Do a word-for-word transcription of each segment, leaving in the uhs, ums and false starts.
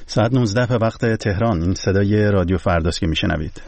ساعت نوزده به وقت تهران. این صدای رادیو فرداست که میشنوید.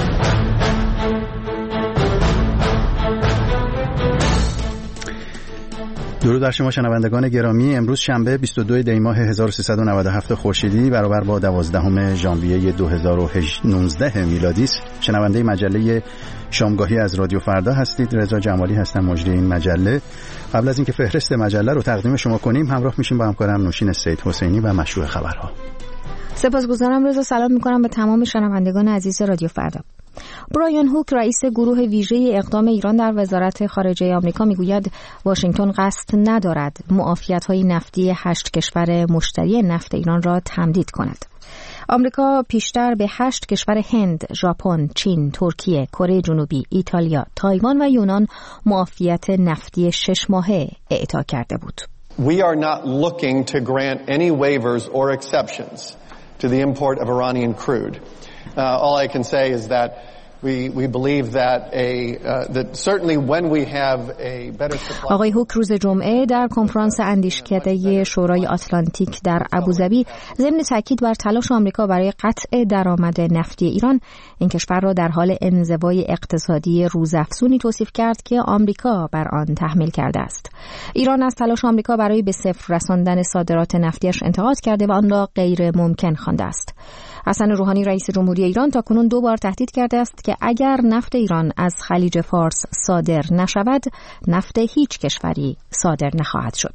درود بر شما شنوندگان گرامی. امروز شنبه بیست و دو دی ماه هزار و سیصد و نود و هفت خورشیدی برابر با دوازدهم ژانویه دو هزار و نوزده میلادی است. شنونده مجله شامگاهی از رادیو فردا هستید. رضا جمالی هستم، مجری این مجله. قبل از اینکه فهرست مجله رو تقدیم شما کنیم، همراه میشیم با همکارم نوشین سید حسینی و مشروع خبرها. سپاسگزارم رضا. سلام میکنم به تمام شنوندگان عزیز رادیو فردا. برایان هوک رئیس گروه ویژه اقدام ایران در وزارت خارجه آمریکا میگوید واشنگتن قصد ندارد معافیت‌های نفتی هشت کشور مشتری نفت ایران را تمدید کند. آمریکا پیشتر به هشت کشور هند، ژاپن، چین، ترکیه، کره جنوبی، ایتالیا، تایوان و یونان معافیت نفتی شش ماهه اعطا کرده بود. We are not looking to grant any waivers or exceptions to the import of Iranian crude. Uh, all I can say is that we we believe that a uh, that certainly when we have a better supply. آقای هوک روز جمعه در کنفرانس اندیشکده شورای آتلانتیک در ابوظبی ضمن تاکید بر تلاش آمریکا برای قطع درآمد نفتی ایران، این کشور را در حال انزوای اقتصادی روزافزونی توصیف کرد که آمریکا بر آن تحمیل کرده است. ایران از تلاش آمریکا برای به صفر رساندن صادرات نفتیش انتقاد کرده و آن را غیر ممکن خوانده است. حسن روحانی رئیس جمهوری ایران تاکنون دو بار تهدید کرده است که اگر نفت ایران از خلیج فارس صادر نشود، نفت هیچ کشوری صادر نخواهد شد.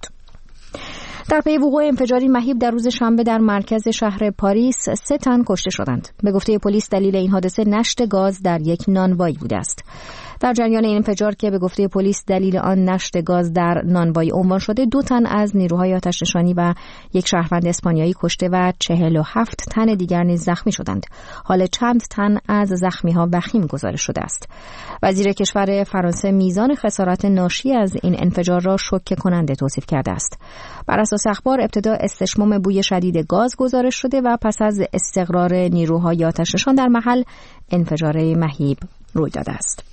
در پی وقوع انفجاری مهیب در روز شنبه در مرکز شهر پاریس، سه تن کشته شدند. به گفته پلیس دلیل این حادثه نشت گاز در یک نانوایی بوده است. در جریان این انفجار که به گفته پلیس دلیل آن نشت گاز در نانوایی عنوان شده، دو تن از نیروهای آتش‌نشانی و یک شهروند اسپانیایی کشته و چهل و هفت تن دیگر نیز زخمی شدند. حال چند تن از زخمی‌ها وخیم گزارش شده است. وزیر کشور فرانسه میزان خسارات ناشی از این انفجار را شوکه کننده توصیف کرده است. بر اساس اخبار ابتدا استشمام بوی شدید گاز گزارش شده و پس از استقرار نیروهای آتش‌نشان در محل انفجار مهیب روی داده است.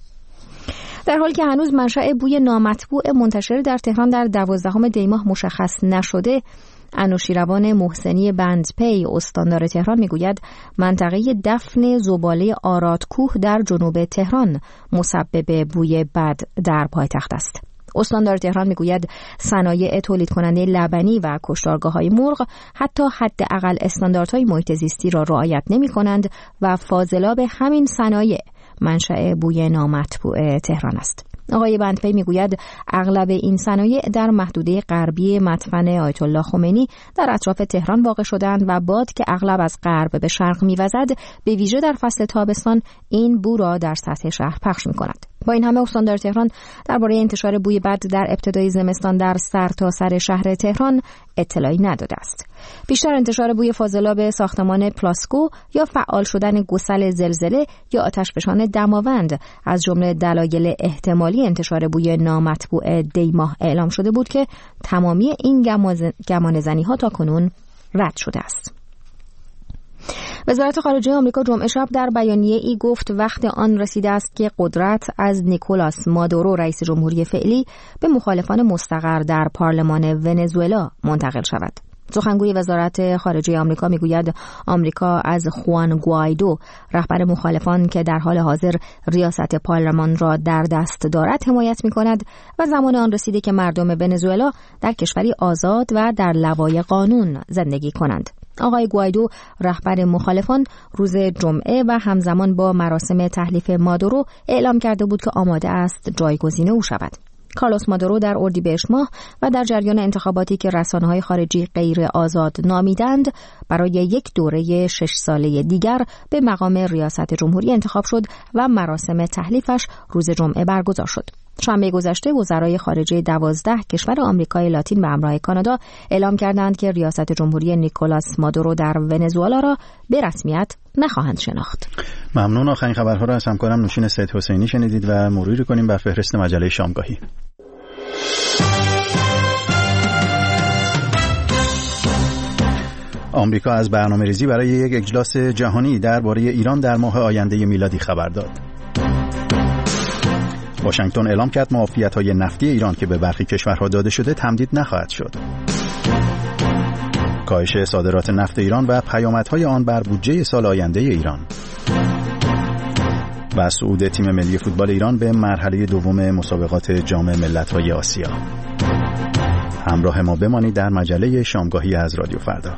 در حالی که هنوز منشأ بوی نامطبوع منتشر در تهران در دوازدهم دی ماه مشخص نشده، انوشیروان محسنی بندپی استاندار تهران میگوید منطقه دفن زباله آرادکوه در جنوب تهران مسبب بوی بد در پایتخت است. استاندار تهران میگوید صنایع تولید کننده لبنی و کشتارگاه‌های مرغ حتی حداقل استانداردهای محیط زیستی را رعایت نمی‌کنند و فاضلاب همین صنایع منشأ بوی نامطبوع تهران است. آقای بندپی میگوید اغلب این صنایع در محدوده غربی مدفن آیت الله خمینی در اطراف تهران واقع شدند و باد که اغلب از غرب به شرق میوزد به ویژه در فصل تابستان این بو را در سطح شهر پخش میکند. با این همه استاندار تهران درباره انتشار بوی بد در ابتدای زمستان در سر تا سر شهر تهران اطلاعی نداده است. بیشتر انتشار بوی فاضلاب ساختمان پلاسکو یا فعال شدن گسل زلزله یا آتشفشان دماوند از جمله دلایل احتمالی انتشار بوی نامطبوع دی ماه اعلام شده بود که تمامی این گمانه‌زنی‌ها تاکنون رد شده است. وزارت خارجه آمریکا جمعه شب در بیانیه ای گفت وقت آن رسیده است که قدرت از نیکولاس مادورو رئیس جمهوری فعلی به مخالفان مستقر در پارلمان ونزوئلا منتقل شود. سخنگوی وزارت خارجه آمریکا میگوید آمریکا از خوان گوایدو رهبر مخالفان که در حال حاضر ریاست پارلمان را در دست دارد حمایت می‌کند و زمان آن رسیده که مردم ونزوئلا در کشوری آزاد و در لوای قانون زندگی کنند. آقای گوایدو رهبر مخالفان روز جمعه و همزمان با مراسم تحلیف مادورو اعلام کرده بود که آماده است جایگزین او شود. کارلوس مادورو در اردیبهشت ماه و در جریان انتخاباتی که رسانه‌های خارجی غیر آزاد نامیدند برای یک دوره شش ساله دیگر به مقام ریاست جمهوری انتخاب شد و مراسم تحلیفش روز جمعه برگزار شد. شنبه گذشته وزرای خارجه دوازده کشور آمریکای لاتین به همراه کانادا اعلام کردند که ریاست جمهوری نیکولاس مادورو در ونزوئلا را به رسمیت نخواهند شناخت. ممنون. آخرین خبرها را از همکارم نوشین سید حسینی شنیدید و مروری کنیم بر فهرست مجله شامگاهی. آمریکا از برنامه‌ریزی برای یک اجلاس جهانی درباره ایران در ماه آینده میلادی خبر داد. واشنگتن اعلام کرد معافیت‌های نفتی ایران که به برخی کشورها داده شده تمدید نخواهد شد. کاهش صادرات نفت ایران و پیامدهای آن بر بودجه سال آینده ایران و صعود تیم ملی فوتبال ایران به مرحله دوم مسابقات جام ملت‌های آسیا. همراه ما بمانید در مجله شامگاهی از رادیو فردا.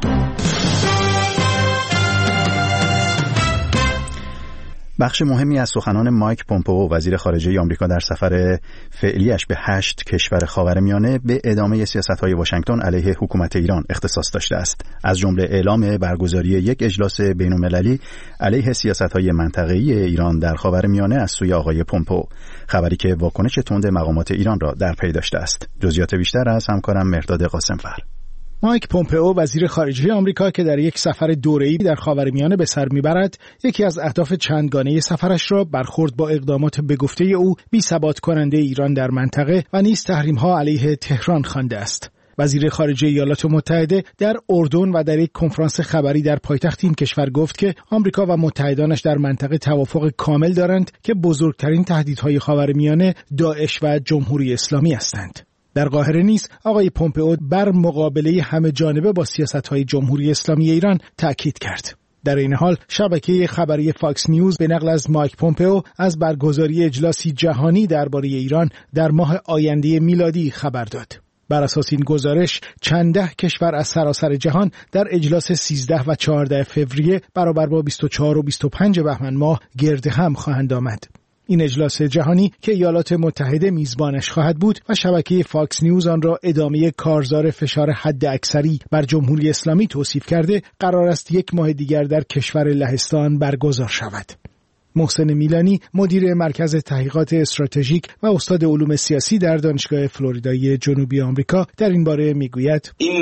بخش مهمی از سخنان مایک پومپئو وزیر خارجه آمریکا در سفر فعلیش به هشت کشور خاورمیانه به ادامه سیاست‌های واشنگتن علیه حکومت ایران اختصاص داشته است، از جمله اعلام برگزاری یک اجلاس بین‌المللی علیه سیاست‌های منطقه‌ای ایران در خاورمیانه از سوی آقای پومپئو، خبری که واکنش تند مقامات ایران را در پی داشته است. جزئیات بیشتر از همکارم مرداد قاسمفر. مایک پومپئو وزیر خارجه آمریکا که در یک سفر دوره‌ای در خاورمیانه به سر میبرد، یکی از اهداف چندگانه سفرش را برخورد با اقدامات به گفته او بی‌ثبات کننده ایران در منطقه و نیز تحریم‌ها علیه تهران خوانده است. وزیر خارجه ایالات متحده در اردن و در یک کنفرانس خبری در پایتخت این کشور گفت که آمریکا و متحدانش در منطقه توافق کامل دارند که بزرگترین تهدیدهای خاورمیانه داعش و جمهوری اسلامی هستند. در قاهره نیز آقای پومپئو بر مقابله همه جانبه با سیاست‌های جمهوری اسلامی ایران تأکید کرد. در این حال شبکه خبری فاکس نیوز به نقل از مایک پومپئو از برگزاری اجلاسی جهانی درباره ایران در ماه آینده میلادی خبر داد. بر اساس این گزارش چند ده کشور از سراسر جهان در اجلاس سیزده و چهارده فوریه برابر با بیست و چهار و بیست و پنج بهمن ماه گرد هم خواهند آمد. این اجلاس جهانی که ایالات متحده میزبانش خواهد بود و شبکه فاکس نیوز آن را ادامه کارزار فشار حد اکثری بر جمهوری اسلامی توصیف کرده، قرار است یک ماه دیگر در کشور لهستان برگزار شود. محسن میلانی مدیر مرکز تحقیقات استراتژیک و استاد علوم سیاسی در دانشگاه فلوریدای جنوبی آمریکا در این باره میگوید این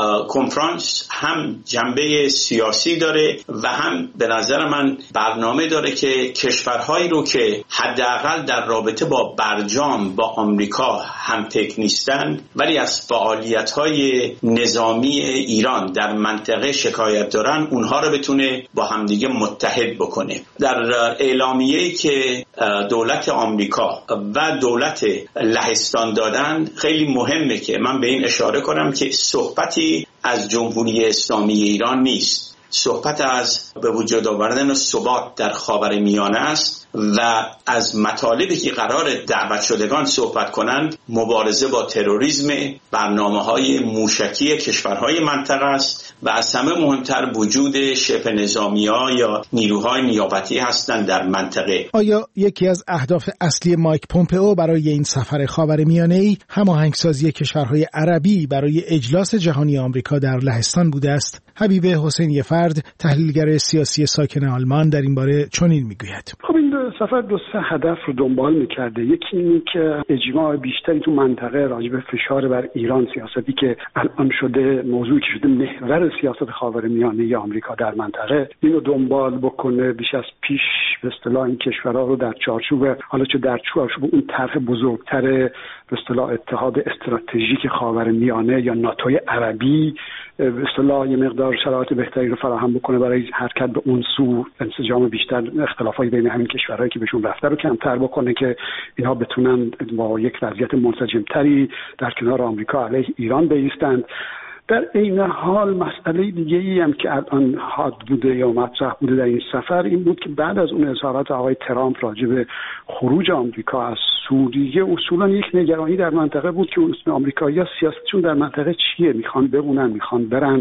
کنفرانس هم جنبه سیاسی داره و هم به نظر من برنامه داره که کشورهایی رو که حداقل در رابطه با برجام با آمریکا هم فکر نیستن ولی از فعالیت‌های نظامی ایران در منطقه شکایت دارن، اونها رو بتونه با همدیگه متحد بکنه. در اعلامیه‌ای که دولت آمریکا و دولت لهستان دادن خیلی مهمه که من به این اشاره کنم که صحبتی از جمهوری اسلامی ایران نیست، صحبت از به وجود آوردن ثبات در خاورمیانه است و از مطالبی که قرار دعوت شدگان صحبت کنند مبارزه با تروریسم، برنامه‌های موشکی کشورهای منطقه است و از همه مهمتر وجود شبه نظامی‌ها یا نیروهای نیابتی هستند در منطقه. آیا یکی از اهداف اصلی مایک پومپئو برای این سفر خاورمیانه‌ای هماهنگسازی کشورهای عربی برای اجلاس جهانی آمریکا در لهستان بوده است؟ حبیب حسینی فرد، تحلیلگر سیاسی ساکن آلمان، در این باره چنین میگوید. خب این سفر دو سه هدف رو دنبال میکرده. یکی اینه که اجماع بیشتری تو منطقه راجع به فشار بر ایران، سیاستی که الان شده موضوعی که شده محور سیاست خاورمیانه آمریکا در منطقه، اینو دنبال بکنه. بیش از پیش به اصطلاح این کشورها رو در چارچوب، حالا چه در چارچوب اون طرح بزرگتر به اصطلاح اتحاد استراتژیک خاورمیانه یا ناتوی عربی به اصطلاح یه مقدار شرایط بهتری رو فراهم بکنه برای حرکت به اون سو، انسجام بیشتر، اختلافات بین همین کشورهایی که بهشون رفته رو کمتر بکنه که اینها بتونن با یک وضعیت منسجمتری در کنار آمریکا علیه ایران بایستند. در این حال مسئله دیگه ای هم که الان حاد بوده یا مطرح بوده در این سفر این بود که بعد از اون اظهارات آقای ترامپ راجع به خروج آمریکا از سوریه، اصولا یک نگرانی در منطقه بود که آمریکایی‌ها سیاستشون در منطقه چیه، میخوان بمونن، میخوان برن،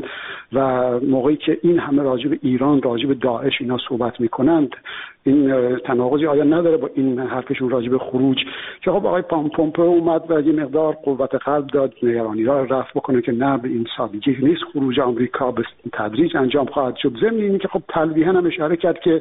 و موقعی که این همه راجع به ایران، راجع به داعش اینا صحبت میکنند، این تناقضی آیا نداره با این حرفشون راجع به خروج؟ که خب آقای پومپئو اومد و یه مقدار قوت قلب داد، نگرانی را رفع بکنه که نه، به این سادگی نیست خروج آمریکا، به تدریج انجام خواهد شد. ضمن اینی که خب تلویحاً هم اشاره کرد که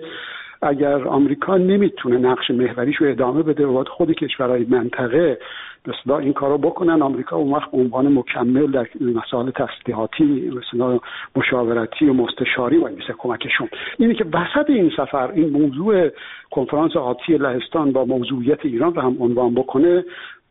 اگر آمریکا نمیتونه نقش محوریش رو ادامه بده و خود کشورهای منطقه به اصطلاح این کارو بکنن، آمریکا اون وقت عنوان مکمل در مسائل تسلیحاتی، مثلا مشاورتی و مستشاری و مثل کمکشون. اینی که وسط این سفر این موضوع کنفرانس آتی لهستان با موضوعیت ایران رو هم عنوان بکنه،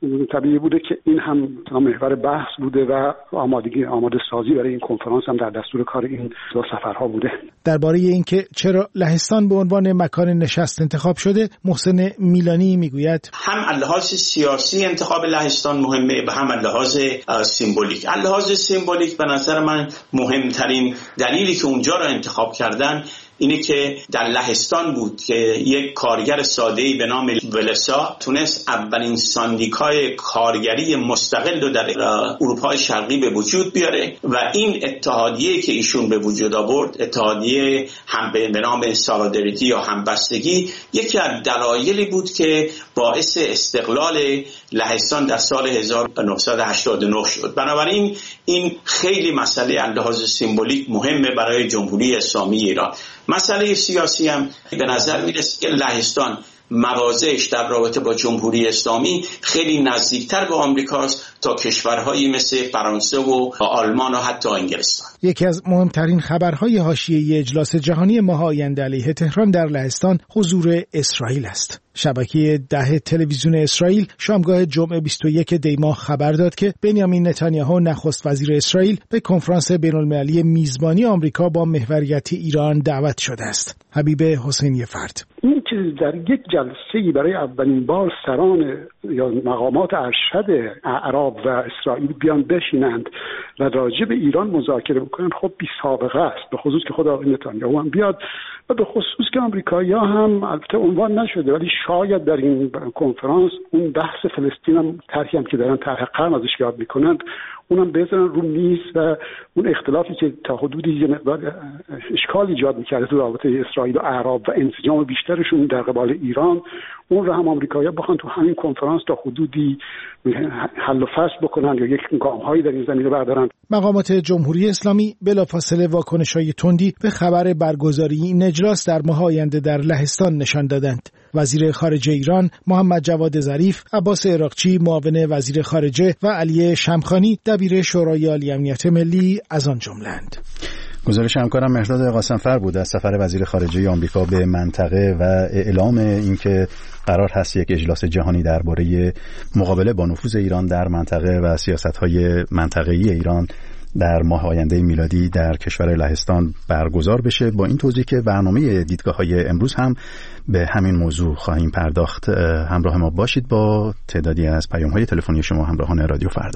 طبیعی بوده که این هم محور بحث بوده و آمادگی آماده سازی برای این کنفرانس هم در دستور کار این دو سفرها بوده. درباره اینکه چرا لهستان به عنوان مکان نشست انتخاب شده، محسن میلانی میگوید هم لحاظ سیاسی انتخاب لهستان مهمه و هم لحاظ سیمبولیک. لحاظ سیمبولیک به نظر من مهمترین دلیلی که اونجا را انتخاب کردن اینه که در لهستان بود که یک کارگر ساده‌ای به نام ولسا تونست اولین ساندیکای کارگری مستقل رو در اروپای شرقی به وجود بیاره و این اتحادیه که ایشون به وجود آورد، اتحادیه هم به نام سالادریتی یا همبستگی، یکی از دلایلی بود که باعث استقلال لهستان در سال هزار و نهصد و هشتاد و نه شد. بنابراین این خیلی مسئله از لحاظ سیمبولیک مهمه برای جمهوری اسلامی ایران. مسئله سیاسی هم به نظر میرسه که لهستان مواضعش در رابطه با جمهوری اسلامی خیلی نزدیکتر به آمریکاست تا کشورهایی مثل فرانسه و آلمان و حتی انگلستان. یکی از مهمترین خبرهای حاشیه‌ای اجلاس جهانی ماه آینده علیه تهران در لهستان حضور اسرائیل است. شبکه ده تلویزیون اسرائیل شامگاه جمعه بیست و یک دی ماه خبر داد که بنیامین نتانیاهو نخست وزیر اسرائیل به کنفرانس بین‌المللی میزبانی آمریکا با محوریت ایران دعوت شده است. حبیب حسینی فرد: این که در یک جلسه‌ای برای اولین بار سران یا مقامات ارشد عرب و اسرائیل بیان بشینند و راجع به ایران مذاکره بکنند، خب بی سابقه است، به خصوص که خود آقای نتانیاهو هم بیاد و به خصوص که آمریکایی‌ها هم البته عنوان نشده ولی شاید در این کنفرانس اون بحث فلسطین هم طرحی هم که دارن طرح قرن ازش یاد میکنند اونم بذارن رو میز و اون اختلافی که تا حدودی یه مقدار اشکال ایجاد میکرده تو رابطه اسرائیل و اعراب و انسجام بیشترشون در قبال ایران، اون رو هم آمریکایی‌ها بخوان تو همین کنفرانس تا حدودی حل و فصل بکنن یا یک گام‌هایی در این زمینه بردارن. مقامات جمهوری اسلامی بلافاصله واکنش‌های تندی به خبر برگزاری این اجلاس در ماه آینده در لهستان نشان دادند. وزیر خارجه ایران محمد جواد ظریف، عباس عراقچی معاون وزیر خارجه و علی شمخانی دبیر شورای عالی امنیت ملی از آن جمله‌اند. گزارش همکارم مهرداد قاسمفر بود از سفر وزیر خارجه آمریکا به منطقه و اعلام اینکه قرار هست یک اجلاس جهانی درباره مقابله با نفوذ ایران در منطقه و سیاست‌های منطقه‌ای ایران در ماه آینده میلادی در کشور لهستان برگزار بشه. با این توضیح که برنامه دیدگاه‌های امروز هم به همین موضوع خواهیم پرداخت. همراه ما باشید با تعدادی از پیام‌های تلفنی شما همراهان رادیو فردا.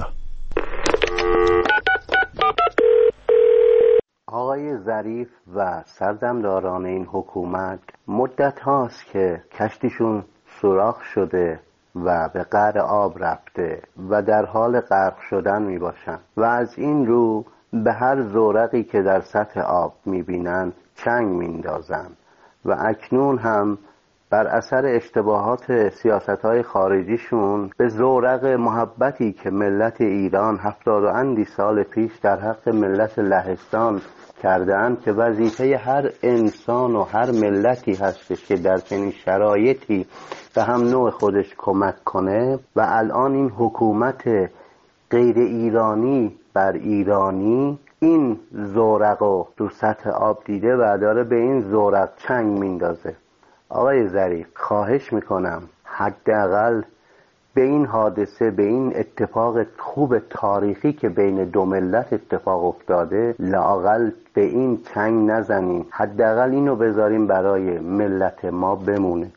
آقای ظریف و سردمداران این حکومت مدت هاست که کشتیشون سوراخ شده و به قعر آب رفته و در حال غرق شدن می باشن و از این رو به هر زورقی که در سطح آب می بینن چنگ می اندازن و اکنون هم بر اثر اشتباهات سیاست‌های خارجیشون به زورق محبتی که ملت ایران هفتاد و اندی سال پیش در حق ملت لهستان کردند که وظیفه هر انسان و هر ملتی هستش که در چنین شرایطی به هم نوع خودش کمک کنه و الان این حکومت غیر ایرانی بر ایرانی این زورق رو تو سطح آب دیده و داره به این زورق چنگ میندازه. آقای ظریف خواهش میکنم حداقل به این حادثه، به این اتفاق خوب تاریخی که بین دو ملت اتفاق افتاده لااقل به این چنگ نزنین، حداقل اینو بذاریم برای ملت ما بمونه.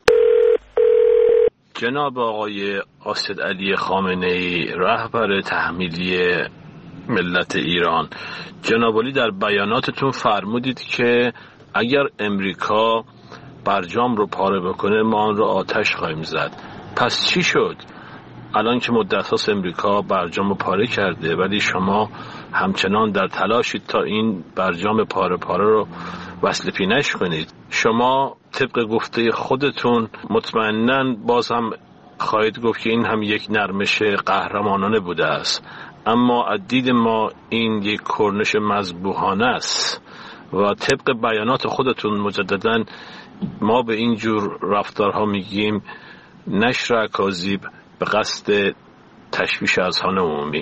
جناب آقای اسدعلی خامنه‌ای رهبر تحمیلی ملت ایران، جناب علی در بیاناتتون فرمودید که اگر امریکا برجام رو پاره بکنه ما آن رو آتش خواهیم زد. پس چی شد؟ الان که مدت هاست امریکا برجام رو پاره کرده ولی شما همچنان در تلاشید تا این برجام پاره پاره رو وصل پینش کنید. شما طبق گفته خودتون مطمئناً باز هم خواهید گفت که این هم یک نرمش قهرمانانه بوده است، اما از دید ما این یک کرنش مذبوحانه است و طبق بیانات خودتون مجدداً ما به این جور رفتارها میگیم نشر اکاذیب به قصد تشویش اذهان عمومی.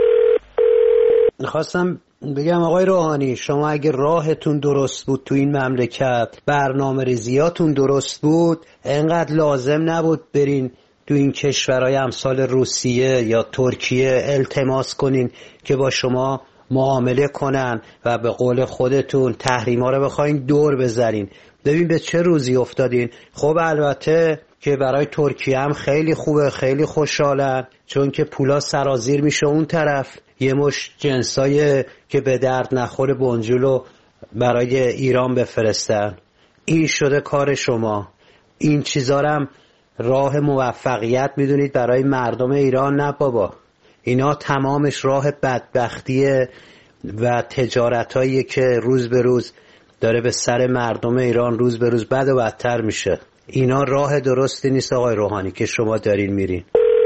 خواستم بگم آقای روحانی، شما اگه راهتون درست بود تو این مملکت، برنامه ریزیاتون درست بود، انقدر لازم نبود برین تو این کشورهای امثال روسیه یا ترکیه التماس کنین که با شما معامله کنن و به قول خودتون تحریما رو بخواین دور بزنین. ببین به چه روزی افتادین. خب البته که برای ترکیه هم خیلی خوبه، خیلی خوشحالن، چون که پولا سرازیر میشه اون طرف. یه مش جنسای که به درد نخور بنجلو برای ایران بفرستن. این شده کار شما. این چیزا هم راه موفقیت میدونید برای مردم ایران؟ نه بابا، اینا تمامش راه بدبختیه و تجارتایی که روز به روز داره به سر مردم ایران روز به روز بد و بدتر میشه. اینا راه درستی نیست آقای روحانی که شما دارین میرین.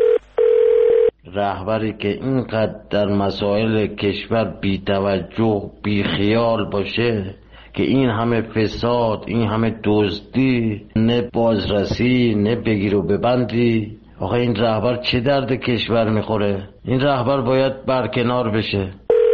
رهبری که اینقدر در مسائل کشور بی توجه بی خیال باشه که این همه فساد، این همه دزدی، نه بازرسی نه بگیر و ببندی، آخه این رهبر چه درد کشور میخوره؟ این رهبر باید برکنار بشه.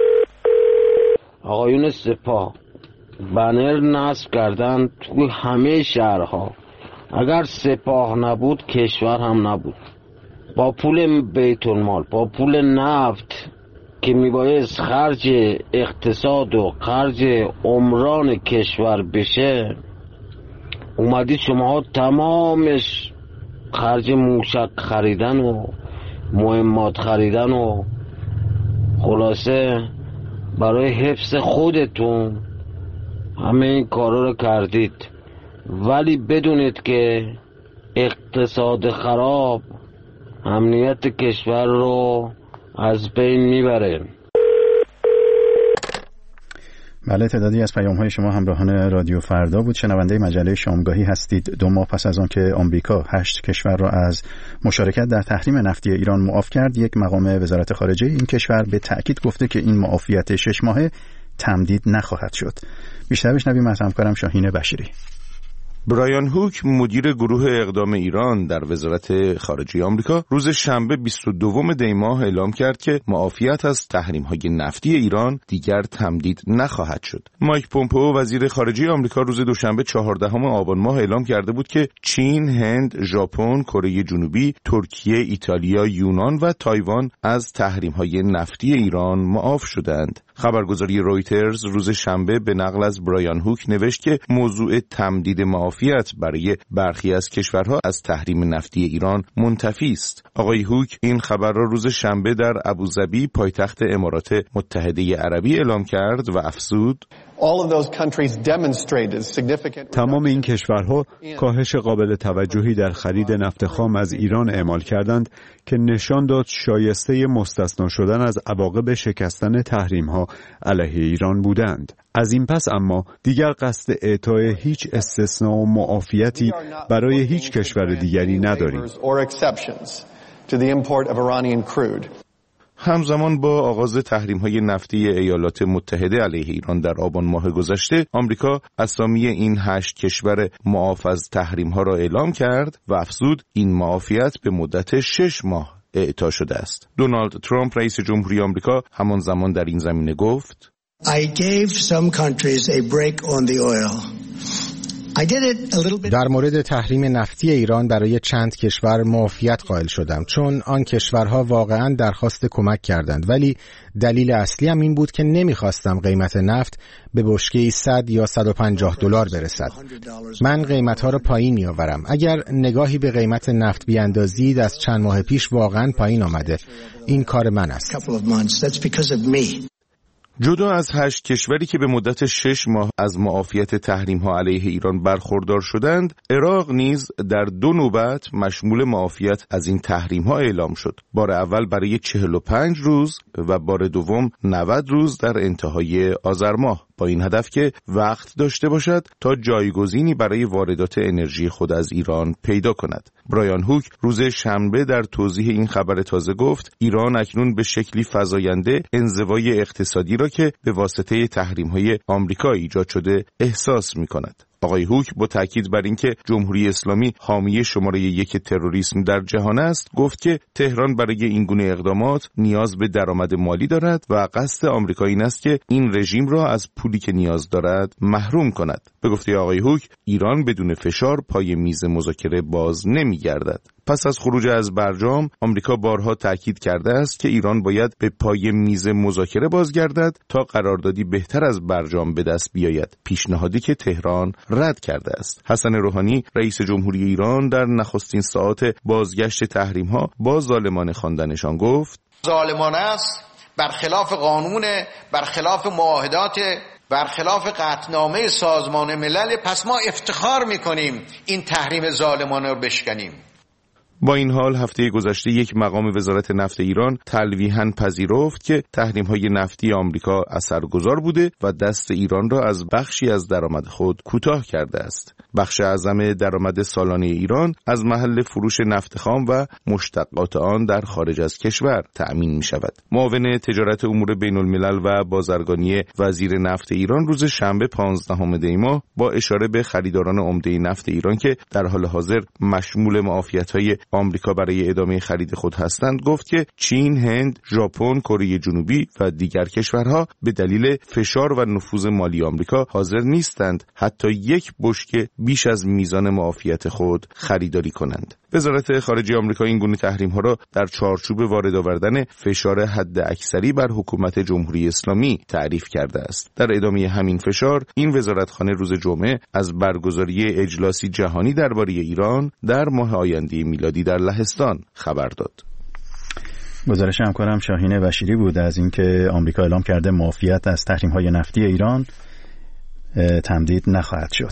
آقایون سپاه بنر نصب کردن توی همه شهرها. اگر سپاه نبود کشور هم نبود. با پول بیت المال، با پول نفت که میبایست خرج اقتصاد و خرج عمران کشور بشه، اومدید شما تمامش خرج موشک خریدن و مهمات خریدن و خلاصه برای حفظ خودتون همه این کارا رو کردید. ولی بدونید که اقتصاد خراب امنیت کشور رو از بین میبره. بله، تعدادی از پیام‌های شما همراهان رادیو فردا بود. شنونده مجله شامگاهی هستید. دو ماه پس از آن که آمریکا هشت کشور را از مشارکت در تحریم نفتی ایران معاف کرد، یک مقام وزارت خارجه این کشور به تأکید گفته که این معافیت شش ماهه تمدید نخواهد شد. بیشتر بشنویم از همکارم شاهین بشیری. برایان هوک، مدیر گروه اقدام ایران در وزارت خارجه آمریکا، روز شنبه بیست و دوم دی ماه اعلام کرد که معافیت از تحریم‌های نفتی ایران دیگر تمدید نخواهد شد. مایک پومپئو، وزیر خارجه آمریکا، روز دوشنبه چهاردهم آبان ماه اعلام کرده بود که چین، هند، ژاپن، کره جنوبی، ترکیه، ایتالیا، یونان و تایوان از تحریم‌های نفتی ایران معاف شدند. خبرگزاری رویترز روز شنبه به نقل از برایان هوک نوشت که موضوع تمدید معافیت برای برخی از کشورها از تحریم نفتی ایران منتفی است. آقای هوک این خبر را روز شنبه در ابوظبی، پایتخت امارات متحده عربی، اعلام کرد و افزود: تمام این کشورها کاهش قابل توجهی در خرید نفت خام از ایران اعمال کردند که نشان داد شایسته مستثنا شدن از عواقب شکستن تحریم‌ها علیه ایران بودند. از این پس اما دیگر قصد اعطای هیچ استثناء و معافیتی برای هیچ کشور دیگری نداریم. همزمان با آغاز تحریم‌های نفتی ایالات متحده علیه ایران در آبان ماه گذشته، آمریکا اسامی این هشت کشور معاف از تحریم‌ها را اعلام کرد و افزود این معافیت به مدت شش ماه اعطا شده است. دونالد ترامپ، رئیس جمهوری آمریکا، همان زمان در این زمینه گفت: I gave some countries a break on the oil. در مورد تحریم نفتی ایران برای چند کشور معافیت قائل شدم، چون آن کشورها واقعا درخواست کمک کردند، ولی دلیل اصلی هم این بود که نمیخواستم قیمت نفت به بشکه‌ای صد یا صد و پنجاه دلار برسد. من قیمتها را پایین میآورم. اگر نگاهی به قیمت نفت بیاندازید، از چند ماه پیش واقعا پایین آمده. این کار من است. جدا از هشت کشوری که به مدت شش ماه از معافیت تحریم‌ها علیه ایران برخوردار شدند، عراق نیز در دو نوبت مشمول معافیت از این تحریم‌ها اعلام شد. بار اول برای چهل و پنج روز و بار دوم نود روز در انتهای آذر ماه، با این هدف که وقت داشته باشد تا جایگزینی برای واردات انرژی خود از ایران پیدا کند. برایان هوک روز شنبه در توضیح این خبر تازه گفت ایران اکنون به شکلی فزاینده انزوای اقتصادی را که به واسطه تحریم‌های آمریکا ایجاد شده احساس می‌کند. آقای هوک با تاکید بر اینکه جمهوری اسلامی حامی شماره یک تروریسم در جهان است، گفت که تهران برای این گونه اقدامات نیاز به درآمد مالی دارد و قصد آمریکا این است که این رژیم را از پولی که نیاز دارد محروم کند. به گفته آقای هوک، ایران بدون فشار پای میز مذاکره باز نمی‌گردد. پس از خروج از برجام آمریکا بارها تاکید کرده است که ایران باید به پای میز مذاکره بازگردد تا قراردادی بهتر از برجام به دست بیاید، پیشنهادی که تهران رد کرده است. حسن روحانی رئیس جمهوری ایران در نخستین ساعات بازگشت تحریم‌ها با ظالمانه خواندنشان گفت: ظالمانه است، برخلاف قانون، برخلاف معاهدات، برخلاف قطعنامه سازمان ملل. پس ما افتخار میکنیم این تحریم ظالمانه رو بشکنیم. با این حال هفته گذشته یک مقام وزارت نفت ایران تلویحاً پذیرفت که تحریم‌های نفتی آمریکا اثرگذار بوده و دست ایران را از بخشی از درآمد خود کوتاه کرده است. بخش اعظم درآمد سالانه ایران از محل فروش نفت خام و مشتقات آن در خارج از کشور تأمین می‌شود. معاون تجارت امور بین‌الملل و بازرگانی وزیر نفت ایران روز شنبه پانزدهم دی ماه با اشاره به خریداران عمده نفت ایران که در حال حاضر مشمول معافیت‌های آمریکا برای ادامه خرید خود هستند گفت که چین، هند، ژاپن، کره جنوبی و دیگر کشورها به دلیل فشار و نفوذ مالی آمریکا حاضر نیستند حتی یک بشکه بیش از میزان معافیت خود خریداری کنند. وزارت خارجه آمریکا این گونه تحریم‌ها را در چارچوب وارد آوردن فشار حد اکثری بر حکومت جمهوری اسلامی تعریف کرده است. در ادامه همین فشار، این وزارتخانه روز جمعه از برگزاری اجلاسی جهانی درباره ایران در ماه آینده میلادی در لهستان خبر داد. گزارش همکارم شاهین بشیری بود از اینکه آمریکا اعلام کرده معافیت از تحریم‌های نفتی ایران تمدید نخواهد شد.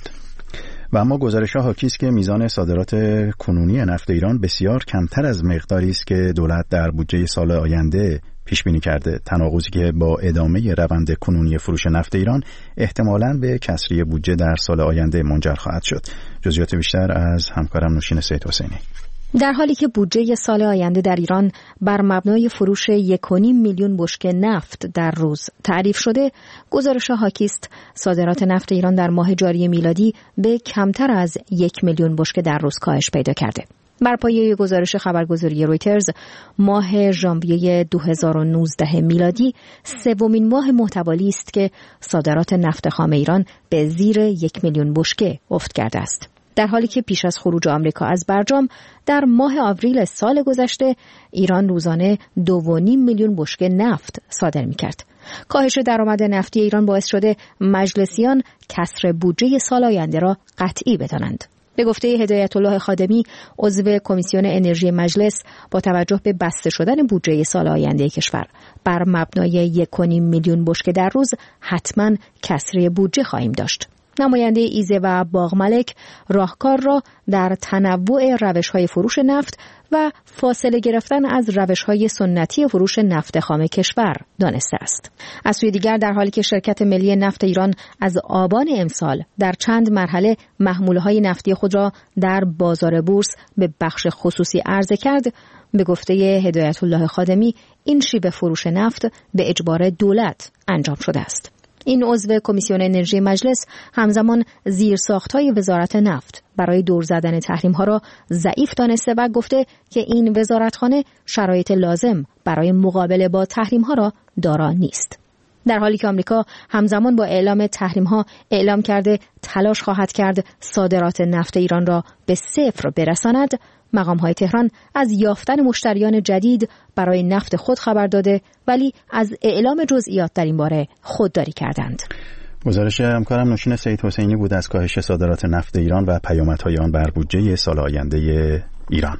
و اما گزارش‌ها حاکی است که میزان صادرات کنونی نفت ایران بسیار کمتر از مقداری است که دولت در بودجه سال آینده پیش بینی کرده، تناقضی که با ادامه روند کنونی فروش نفت ایران احتمالاً به کسری بودجه در سال آینده منجر خواهد شد. جزئیات بیشتر از همکارم نوشین سید حسینی. در حالی که بودجه سال آینده در ایران بر مبنای فروش یک و نیم میلیون بشکه نفت در روز تعریف شده، گزارش حاکی است صادرات نفت ایران در ماه جاری میلادی به کمتر از یک میلیون بشکه در روز کاهش پیدا کرده. بر پایه گزارش خبرگزاری رویترز، ماه ژانویه دو هزار و نوزده میلادی سومین ماه متوالی است که صادرات نفت خام ایران به زیر یک میلیون بشکه افت کرده است. در حالی که پیش از خروج آمریکا از برجام در ماه آوریل سال گذشته ایران روزانه دو و نیم میلیون بشکه نفت صادر می‌کرد. کاهش درآمد نفتی ایران باعث شده مجلسیان کسر بودجه سال آینده را قطعی بدانند. به گفته هدایت الله خادمی، عضو کمیسیون انرژی مجلس، با توجه به بسته شدن بودجه سال آینده کشور بر مبنای یک و نیم میلیون بشکه در روز حتما کسری بودجه خواهیم داشت. نماینده ایزه و باغملک راهکار را در تنوع روش‌های فروش نفت و فاصله گرفتن از روش‌های سنتی فروش نفت خام کشور دانسته است. از سوی دیگر در حالی که شرکت ملی نفت ایران از آبان امسال در چند مرحله محموله‌های نفتی خود را در بازار بورس به بخش خصوصی عرضه کرد، به گفته هدایت الله خادمی این شیوه فروش نفت به اجبار دولت انجام شده است. این عضو کمیسیون انرژی مجلس همزمان زیرساخت‌های وزارت نفت برای دور زدن تحریم‌ها را ضعیف دانسته و گفته که این وزارتخانه شرایط لازم برای مقابله با تحریم‌ها را دارا نیست. در حالی که آمریکا همزمان با اعلام تحریم‌ها اعلام کرده تلاش خواهد کرد صادرات نفت ایران را به صفر برساند، مقام‌های تهران از یافتن مشتریان جدید برای نفت خود خبر داده ولی از اعلام جزئیات در این باره خودداری کردند. گزارش همکارم نوشین سید حسینی بود از کاهش صادرات نفت ایران و پیامدهای آن بر بودجه سال آینده ایران.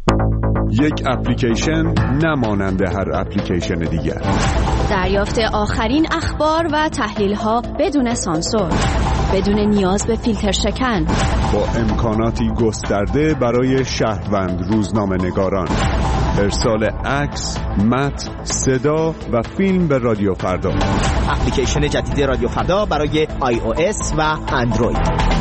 یک اپلیکیشن نمانند هر اپلیکیشن دیگر. دریافت آخرین اخبار و تحلیل‌ها بدون سانسور، بدون نیاز به فیلتر شکن، با امکاناتی گسترده برای شهروند روزنامه‌نگاران. ارسال عکس، متن، صدا و فیلم به رادیو فردا. اپلیکیشن جدید رادیو فردا برای آی او اس و اندروید.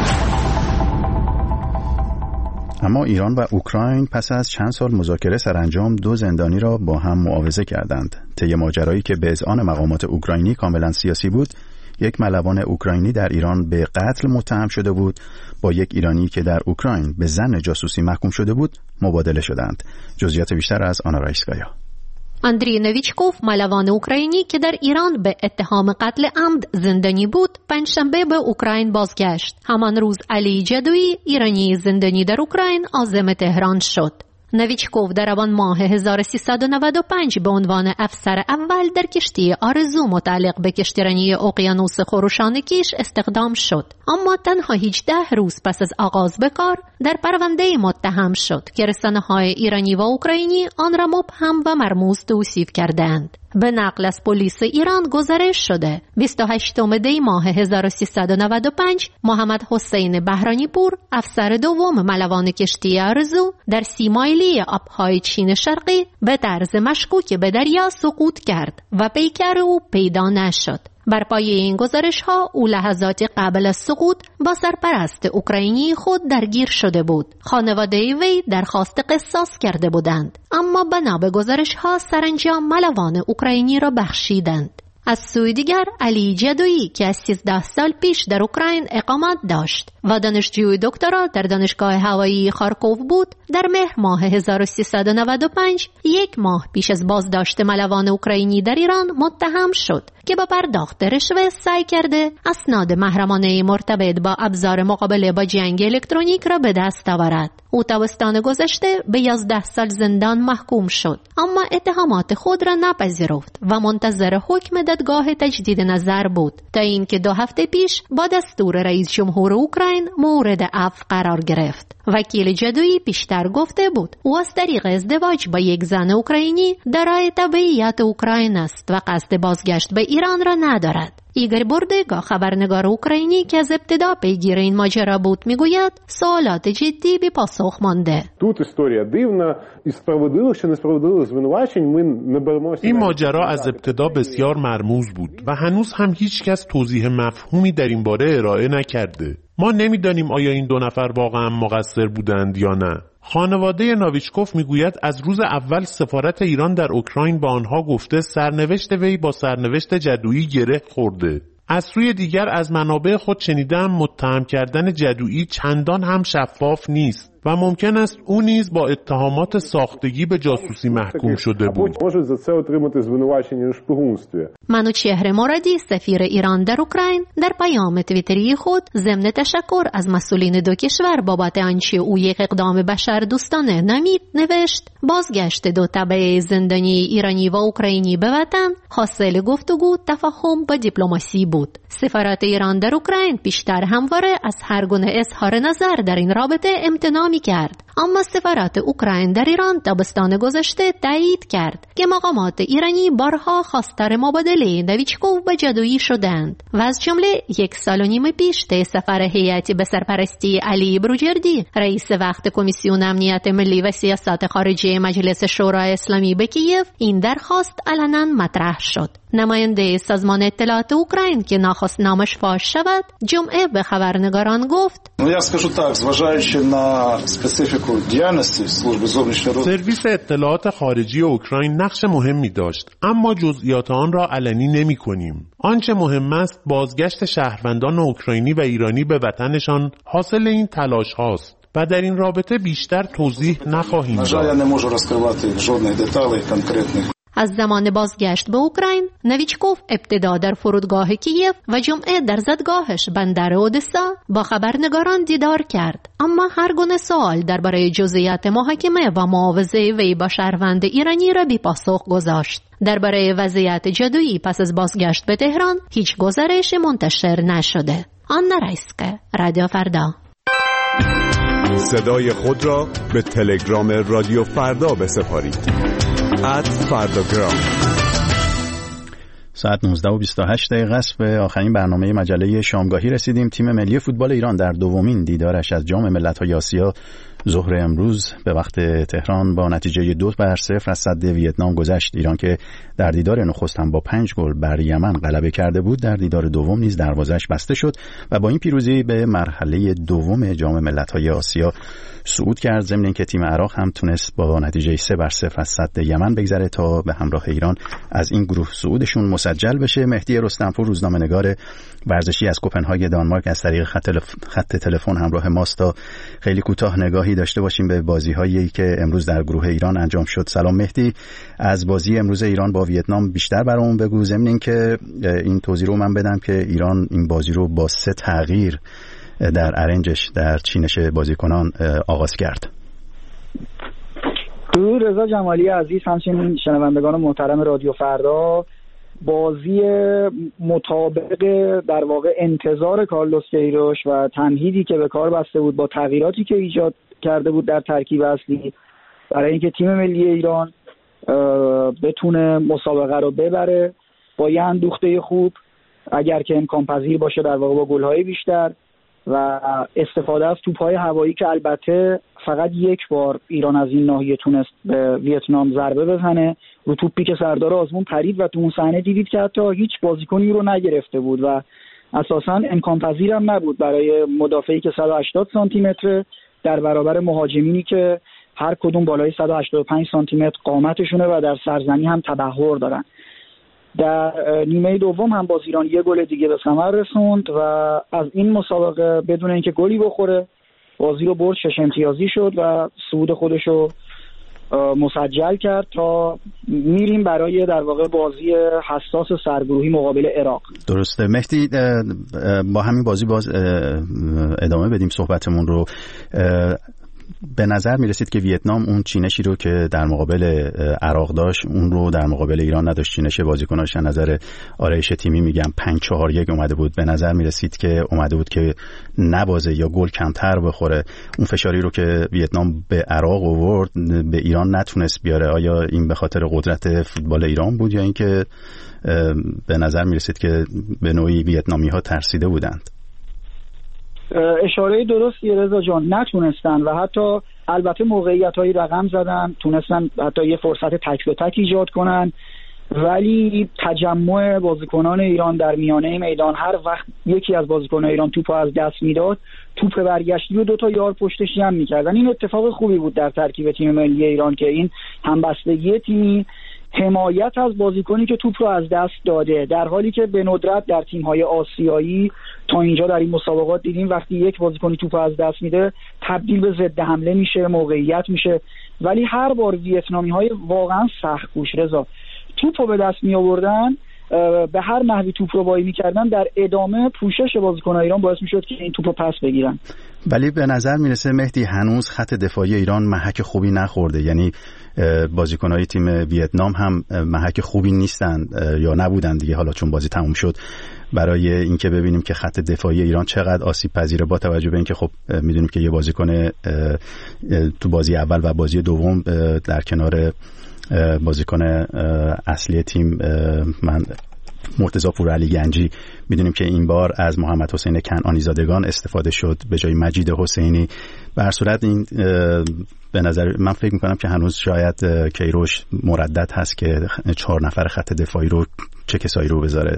اما ایران و اوکراین پس از چند سال مذاکره سرانجام دو زندانی را با هم معاوضه کردند. طی ماجرایی که به اذعان مقامات اوکراینی کاملا سیاسی بود، یک ملوان اوکراینی در ایران به قتل متهم شده بود با یک ایرانی که در اوکراین به ظن جاسوسی محکوم شده بود مبادله شدند. جزئیات بیشتر از آنا رایسکایا. اندری نویچکوف ملوان اوکراینی که در ایران به اتهام قتل عمد زندانی بود پنجشنبه به اوکراین بازگشت. همان روز علی جدویی ایرانی زندانی در اوکراین عازم تهران شد. نویچکوف در آبان ماه هزار و سیصد و نود و پنج به عنوان افسر اول در کشتی آرزو متعلق به کشتیرانی اقیانوس خروشانکیش استخدام شد، اما تنها هجده روز پس از آغاز به کار در پرونده متهم شد که رسانه‌های ایرانی و اوکراینی آن را مبهم و مرموز توصیف کردند. به نقل از پلیس ایران گزارش شده بیست و هشتم دی ماه هزار و سیصد و نود و پنج محمد حسین بهرانی پور افسر دوم ملوان کشتی آرزو در سی مایلی آبهای چین شرقی به طرز مشکوک به دریا سقوط کرد و پیکر او پیدا نشد. بر پایه این گزارش ها او لحظات قبل از سقوط با سرپرست اوکراینی خود درگیر شده بود. خانواده وی درخواست قصاص کرده بودند، اما بنا به گزارش ها سرانجام ملوان اوکراینی را بخشیدند. از سوی دیگر علی جدویی که از سیزده سال پیش در اوکراین اقامت داشت و دانشجوی دکترا در دانشگاه هوایی خارکوف بود، در مهر ماه هزار و سیصد و نود و پنج یک ماه پیش از بازداشت ملوان اوکراینی در ایران متهم شد که با پرداخت رشوه سعی کرده اسناد محرمانه مرتبط با ابزار مقابله با جنگ الکترونیک را به دست آورد. او تابستان گذشته به یازده سال زندان محکوم شد، اما اتهامات خود را نپذیرفت و منتظر حکم دادگاه تجدید نظر بود تا اینکه دو هفته پیش با دستور رئیس جمهور اوکراین مورد عفو قرار گرفت. وکیل جدویی پیشتر گفته بود او از طریق ازدواج با یک زن اوکراینی دارای تبعیت اوکراین است و قصد بازگشت به ایران را ندارد. ایگور بوردگا خبرنگار اوکراینی که از ابتدا پیگیر این ماجرا بود میگوید سوالات جدی بی پاسخ مانده. این ماجرا از ابتدا بسیار مرموز بود و هنوز هم هیچ کس توضیح مفهومی در این باره ارائه نکرده. ما نمیدانیم آیا این دو نفر واقعا مقصر بودند یا نه. خانواده نویچکوف میگوید از روز اول سفارت ایران در اوکراین با آنها گفته سرنوشت وی با سرنوشت جدویی گره خورده. از سوی دیگر از منابع خود شنیدم متهم کردن جدویی چندان هم شفاف نیست و ممکن است او نیز با اتهامات ساختگی به جاسوسی محکوم شده بود. منوچهر مرادی سفیر ایران در اوکراین در پیام توییتری خود ضمن تشکر از مسئولین دو کشور بابت آنچه او یک اقدام بشردوستانه نامید نوشت بازگشت دو تبعه زندانی ایرانی و اوکراینی به وطن حاصل گفتگو، تفاهم و دیپلماسی بود. سفارت ایران در اوکراین پیشتر همواره از هر گونه اظهار نظر در این رابطه امتناع کرد، اما سفارت اوکراین در ایران تابستان گذشته تایید کرد که مقامات ایرانی بارها خواستار مبادله نویچکوف با جدویی شدند و از جمله یک سال و نیم پیش طی سفر هیئتی به سرپرستی علی بروجردی رئیس وقت کمیسیون امنیت ملی و سیاست خارجی مجلس شورای اسلامی به کیف این درخواست علنا مطرح شد. نماینده سازمان اطلاعات اوکراین که ناخواست نامش فاش شود جمعه به خبرنگاران گفت سرویس اطلاعات خارجی اوکراین نقش مهمی داشت، اما جزئیات آن را علنی نمی کنیم. آنچه مهم است بازگشت شهروندان اوکراینی و ایرانی به وطنشان حاصل این تلاش هاست و در این رابطه بیشتر توضیح نخواهیم داد. از زمان بازگشت به اوکراین نویچکوف ابتدا در فرودگاه کیف و جمعه در زادگاهش بندر اودسا با خبرنگاران دیدار کرد، اما هر گونه سوال درباره جزئیات محاکمه و معاوضه وی با شهروند ایرانی را بی پاسخ گذاشت. درباره وضعیت جدویی پس از بازگشت به تهران هیچ گزارش منتشر نشده. آنا رایسکه، رادیو فردا. صدای خود را به تلگرام رادیو فردا بسپارید. ات فرداگرام. ساعت نوزده و بیست و هشت دقیقه است. به آخرین برنامه مجله شامگاهی رسیدیم. تیم ملی فوتبال ایران در دومین دیدارش از جام ملت‌های آسیا ظهر امروز به وقت تهران با نتیجه دو بر صفر از صد ویتنام گذشت. ایران که در دیدار نخست هم با پنج گل بر یمن غلبه کرده بود، در دیدار دوم نیز دروازه‌اش بسته شد و با این پیروزی به مرحله دوم جام ملت‌های آسیا صعود کرد. ضمن اینکه تیم عراق هم تونست با نتیجه سه بر صفر از صد یمن بگذره تا به همراه ایران از این گروه صعودشون مسجل بشه. مهدی رستمپور روزنامه‌نگار ورزشی از کوپنهاگ دانمارک از طریق خط تلفن همراه ماست تا خیلی کوتاه نگاهی نگاهی داشته باشیم به بازی‌هایی که امروز در گروه ایران انجام شد. سلام مهدی، از بازی امروز ایران با ویتنام بیشتر برامون بگو، ضمن اینکه این توضیح رو من بدم که ایران این بازی رو با سه تغییر در ارنجش در چینش بازیکنان آغاز کرد. درود رضا جمالی عزیز، همچنین شنوندگان محترم رادیو فردا. بازی مطابق در واقع انتظار کارلوس کیروش و تمهیدی که به کار بسته بود با تغییراتی که ایجاد کرده بود در ترکیب اصلی برای اینکه تیم ملی ایران بتونه مسابقه رو ببره با یه اندوخته خوب، اگر که امکان پذیر باشه در واقع با گل‌های بیشتر و استفاده از توپ‌های هوایی که البته فقط یک بار ایران از این ناحیه تونست به ویتنام ضربه بزنه رو توپی که سردار آزمون پرید و تو اون صحنه دیدید که حتی هیچ بازیکنی رو نگرفته بود و اساساً امکان پذیرم نبود برای مدافعی که صد و هشتاد سانتی متر در برابر مهاجمینی که هر کدوم بالای صد و هشتاد و پنج سانتی متر قامتشونه و در سرزنی هم تبحر دارن. در نیمه دوم هم باز ایران یه گل دیگه به ثمر رسوند و از این مسابقه بدون اینکه گلی بخوره بازی رو برد، شش امتیازی شد و صعود خودش رو مسجل کرد تا میریم برای در واقع بازی حساس سرگروهی مقابل عراق. درسته مهدی، با همین بازی باز ادامه بدیم صحبتمون رو. به نظر می رسید که ویتنام اون چینشی رو که در مقابل عراق داشت اون رو در مقابل ایران نداشت. چینش بازیکناش از نظر آرایش تیمی میگم پنج چهار یک اومده بود. به نظر می رسید که اومده بود که نبازه یا گل کمتر بخوره. اون فشاری رو که ویتنام به عراق آورد به ایران نتونست بیاره. آیا این به خاطر قدرت فوتبال ایران بود یا اینکه به نظر می رسید که به نوعی ویتنامی ها ترسیده بودند؟ اشاره درستی رضا جان، نتونستن و حتی البته موقعیت‌هایی رقم زدن، تونستن حتی یه فرصت تک به تک ایجاد کنن، ولی تجمع بازیکنان ایران در میانه میدان هر وقت یکی از بازیکنان ایران توپو از دست میداد توپ برگشتی و دو تا یار پشتش جمع می‌کردن. این اتفاق خوبی بود در ترکیب تیم ملی ایران که این همبستگی تیمی، حمایت از بازیکنی که توپ رو از دست داده، در حالی که به ندرت در تیم‌های آسیایی تا اینجا در این مسابقات دیدیم وقتی یک بازیکنی توپ رو از دست میده تبدیل به ضد حمله میشه، موقعیت میشه، ولی هر بار ویتنامی‌های واقعا سخت‌کوش رضا توپ رو به دست می آوردن، به هر نحوی توپ رو وای می‌کردن، در ادامه پوشش بازیکنان ایران باعث می‌شد که این توپ رو پس بگیرن. ولی به نظر میرسه مهدی هنوز خط دفاعی ایران محک خوبی نخورده، یعنی بازیکن‌های تیم ویتنام هم محک خوبی نیستن یا نبودن دیگه، حالا چون بازی تموم شد، برای اینکه ببینیم که خط دفاعی ایران چقدر آسیب پذیره، با توجه به اینکه خب میدونیم که یه بازیکن تو بازی اول و بازی دوم در کنار بازیکن اصلی تیم من مرتضی پورعلی گنجی میدونیم که این بار از محمد حسین کنعانی زادگان استفاده شد به جای مجید حسینی. به هر صورت این به نظر من فکر میکنم که هنوز شاید کیروش مردد هست که چهار نفر خط دفاعی رو چه کسایی رو بذاره.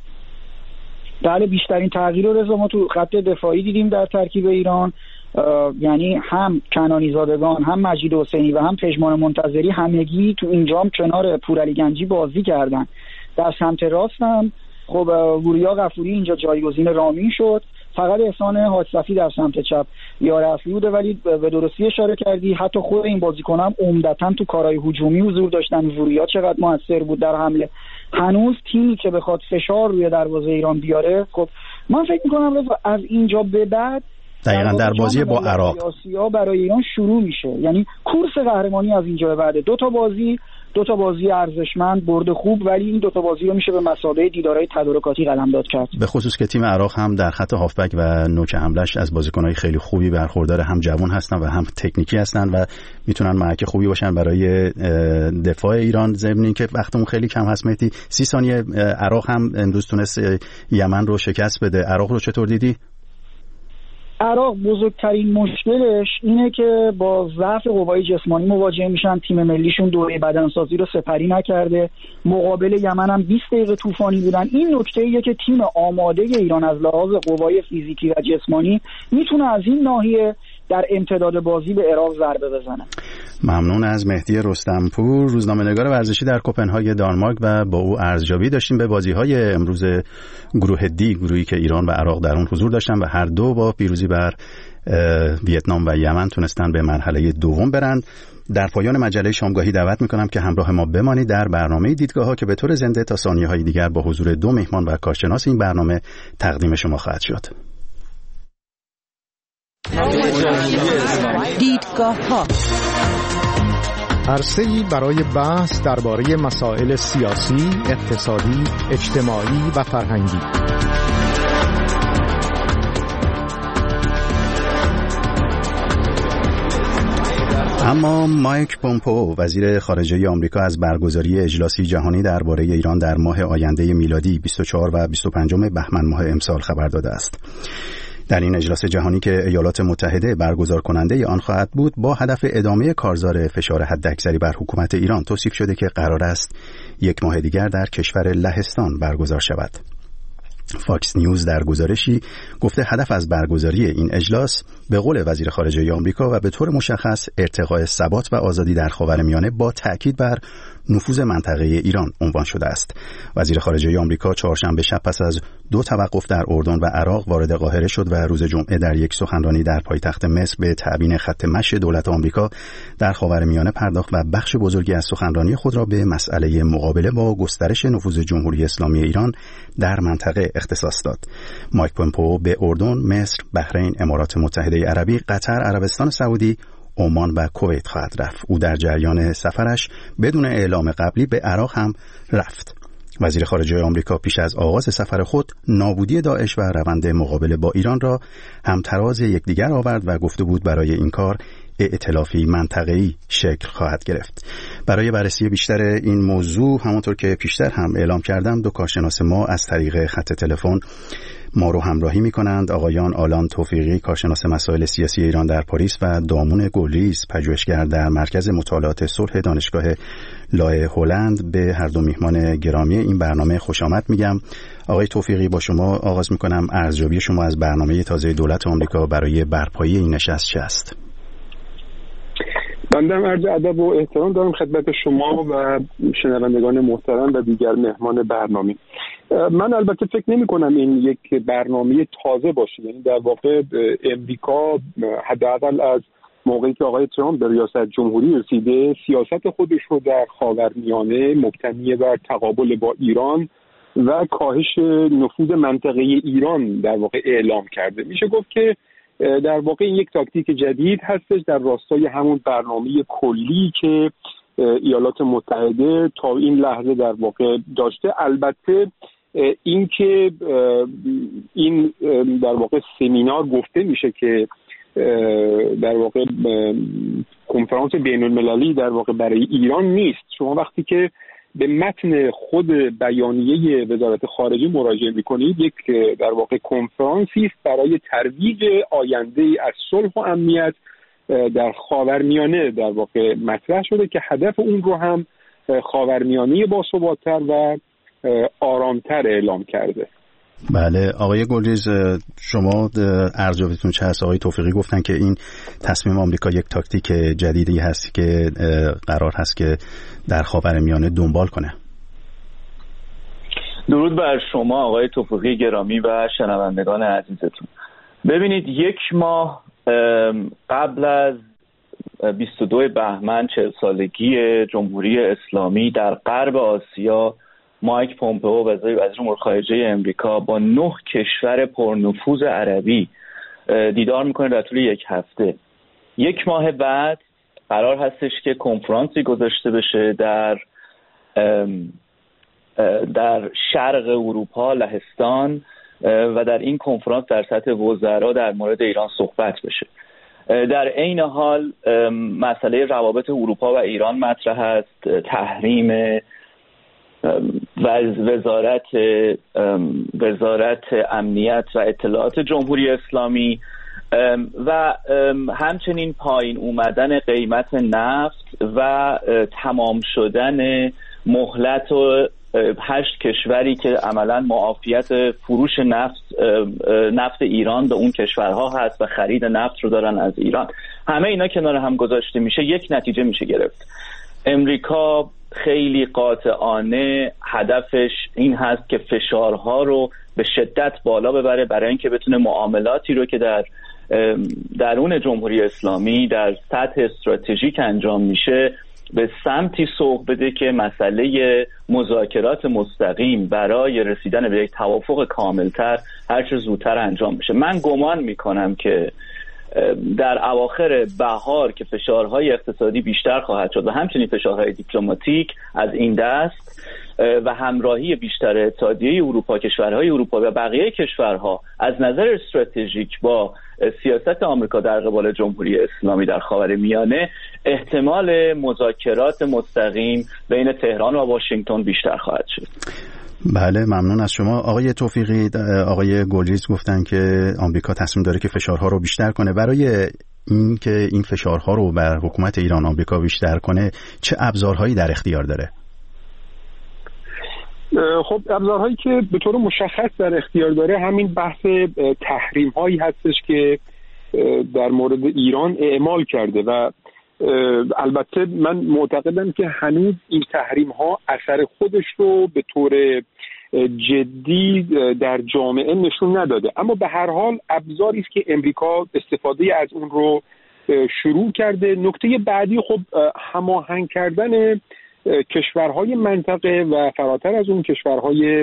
بله، بیشترین تغییر رو رضا ما تو خط دفاعی دیدیم در ترکیب ایران، یعنی هم کنعانی زادگان، هم مجید حسینی و هم پژمان منتظری همگی تو اینجا هم کنار پورعلی گنجی بازی کردن. در سمت راست هم خب وریا غفوری اینجا جایگزین رامین شد، فقط احسان حاج صفی در سمت چپ یار اصلی بوده، ولی به درستی اشاره کردی حتی خود این بازیکن‌ها هم عمدتاً تو کارهای هجومی حضور داشتن. وریا چقدر موثر بود در حمله. هنوز تیمی که بخواد فشار روی دروازه ایران بیاره، خب من فکر می‌کنم از اینجا به بعد دقیقاً در بازی با عراق آسیا برای ایران شروع میشه، یعنی کورس قهرمانی از اینجا به بعد. دو تا بازی دو تا بازی ارزشمند، برد خوب، ولی این دو تا بازی رو میشه به مثابه دیدارهای تدارکاتی قلمداد کرد. به خصوص که تیم عراق هم در خط هافبک و نوک حمله‌اش از بازیکن‌های خیلی خوبی برخوردار، هم جوان هستن و هم تکنیکی هستن و میتونن محک خوبی باشن برای دفاع ایران. ضمن اینکه وقتمون خیلی کم هست مهدی، سی ثانیه، عراق هم امروز تونست یمن رو شکست بده. عراق رو چطور دیدی؟ عراق بزرگترین مشکلش اینه که با ضعف قوای جسمانی مواجه میشن. تیم ملیشون دوره بدنسازی رو سپری نکرده، مقابل یمن هم بیست دقیقه طوفانی بودن. این نکته ایه که تیم آماده ایران از لحاظ قوای فیزیکی و جسمانی میتونه از این ناحیه در امتداد بازی به عراق ضربه بزنه. ممنون از مهدی رستمپور، روزنامه‌نگار ورزشی در کوپنهاگ دانمارک، و با او ارزیابی داشتیم به بازی‌های امروز گروه دی، گروهی که ایران و عراق در اون حضور داشتن و هر دو با پیروزی بر ویتنام و یمن تونستن به مرحله دوم برند. در پایان مجله شامگاهی دعوت میکنم که همراه ما بمانید در برنامه دیدگاه‌ها که به طور زنده تا ثانیه‌های دیگر با حضور دو مهمان و کارشناس این برنامه تقدیم شما خواهد شد. دیدگاه‌ها عرصه‌ای برای بحث درباره مسائل سیاسی، اقتصادی، اجتماعی و فرهنگی. اما مایک پومپئو وزیر خارجه آمریکا از برگزاری اجلاسی جهانی درباره ایران در ماه آینده میلادی بیست و چهار و بیست و پنج بهمن ماه امسال خبر داده است. در این اجلاس جهانی که ایالات متحده برگزار کننده آن خواهد بود، با هدف ادامه کارزار فشار حداکثری بر حکومت ایران توصیف شده که قرار است یک ماه دیگر در کشور لهستان برگزار شود. فاکس نیوز در گزارشی گفته هدف از برگزاری این اجلاس به قول وزیر خارجه آمریکا و به طور مشخص ارتقاء ثبات و آزادی در خاورمیانه با تأکید بر نفوذ منطقه ایران عنوان شده است. وزیر خارجه آمریکا چهارشنبه شب پس از دو توقف در اردن و عراق وارد قاهره شد و روز جمعه در یک سخنرانی در پایتخت مصر به تبیین خط مشی دولت آمریکا در خاورمیانه پرداخت و بخش بزرگی از سخنرانی خود را به مسئله مقابله با گسترش نفوذ جمهوری اسلامی ایران در منطقه اختصاص داد. مایک پومپئو به اردن، مصر، بحرین، امارات متحده عربی، قطر، عربستان سعودی، عمان و کویت خواهد رفت. او در جریان سفرش بدون اعلام قبلی به عراق هم رفت. وزیر خارجه آمریکا پیش از آغاز سفر خود نابودی داعش و روند مقابله با ایران را همتراز یکدیگر آورد و گفته بود برای این کار ائتلافی منطقه‌ای شکل خواهد گرفت. برای بررسی بیشتر این موضوع، همونطور که پیشتر هم اعلام کردم، دو کارشناس ما از طریق خط تلفن ما رو همراهی می کنند. آقایان آلان توفیقی، کارشناس مسائل سیاسی ایران در پاریس، و دامون گلریز، پژوهشگر در مرکز مطالعات صلح دانشگاه لای هلند. به هر دو میهمان گرامی این برنامه خوش آمد میگم. آقای توفیقی، با شما آغاز میکنم. ارزیابی شما از برنامه تازه دولت آمریکا برای برپایی این نشست چه است؟ بنده عرض ادب و احترام دارم خدمت شما و شنوندگان محترم و دیگر مهمان برنامه. من البته فکر نمی کنم این یک برنامه تازه باشه، یعنی در واقع امریکا حداقل از موقعی که آقای ترامپ به ریاست جمهوری رسیده سیاست خودش رو در خاورمیانه مبتنی بر تقابل با ایران و کاهش نفوذ منطقه ایران در واقع اعلام کرده. میشه گفت که در واقع این یک تاکتیک جدید هستش در راستای همون برنامه کلی که ایالات متحده تا این لحظه در واقع داشته. البته این که این در واقع سمینار گفته میشه که در واقع کنفرانس بین المللی در واقع برای ایران نیست. شما وقتی که به متن خود بیانیه وزارت خارجه مراجعه میکنید، یک در واقع کنفرانسی است برای ترویج آینده از صلح و امنیت در خاورمیانه در واقع مطرح شده که هدف اون رو هم خاورمیانه باثبات‌تر و آرامتر اعلام کرده. بله آقای گلریز، شما ارزیابیتون چه هست؟ آقای توفیقی گفتن که این تصمیم آمریکا یک تاکتیک جدیدی هست که قرار هست که در خاورمیانه دنبال کنه. درود بر شما آقای توفیقی گرامی و شنوندگان عزیزتون. ببینید، یک ماه قبل از بیست و دو بهمن چهل سالگی جمهوری اسلامی در غرب آسیا، مایک پومپئو وزیر امور خارجه امریکا با نه کشور پرنفوذ عربی دیدار میکنه در طول یک هفته. یک ماه بعد قرار هستش که کنفرانسی گذاشته بشه در در شرق اروپا، لهستان، و در این کنفرانس در سطح وزرا در مورد ایران صحبت بشه. در عین حال مسئله روابط اروپا و ایران مطرح است، تحریم وزارت وزارت امنیت و اطلاعات جمهوری اسلامی و همچنین پایین اومدن قیمت نفت و تمام شدن مهلت و هشت کشوری که عملا معافیت فروش نفت نفت ایران به اون کشورها هست و خرید نفت رو دارن از ایران. همه اینا کنار هم گذاشته میشه، یک نتیجه میشه گرفت. امریکا خیلی قاطعانه هدفش این هست که فشارها رو به شدت بالا ببره برای اینکه بتونه معاملاتی رو که در درون جمهوری اسلامی در سطح استراتژیک انجام میشه به سمتی سوق بده که مسئله مذاکرات مستقیم برای رسیدن به یک توافق کاملتر هر چه زودتر انجام بشه. من گمان میکنم که در اواخر بهار که فشارهای اقتصادی بیشتر خواهد شد و همچنین فشارهای دیپلماتیک از این دست و همراهی بیشتر اتحادیه اروپا، کشورهای اروپا و بقیه کشورها از نظر استراتژیک با سیاست آمریکا در قبال جمهوری اسلامی در خاورمیانه، احتمال مذاکرات مستقیم بین تهران و واشنگتن بیشتر خواهد شد. بله، ممنون از شما. آقای توفیقی، آقای گلریز گفتن که آمریکا تصمیم داره که فشارها رو بیشتر کنه. برای این که این فشارها رو بر حکومت ایران آمریکا بیشتر کنه چه ابزارهایی در اختیار داره؟ خب ابزارهایی که به طور مشخص در اختیار داره همین بحث تحریم هایی هستش که در مورد ایران اعمال کرده و البته من معتقدم که هنوز این تحریم ها اثر خودش رو به طور جدی در جامعه نشون نداده، اما به هر حال ابزاری است که امریکا استفاده از اون رو شروع کرده. نکته بعدی خب هماهنگ کردن کشورهای منطقه و فراتر از اون کشورهای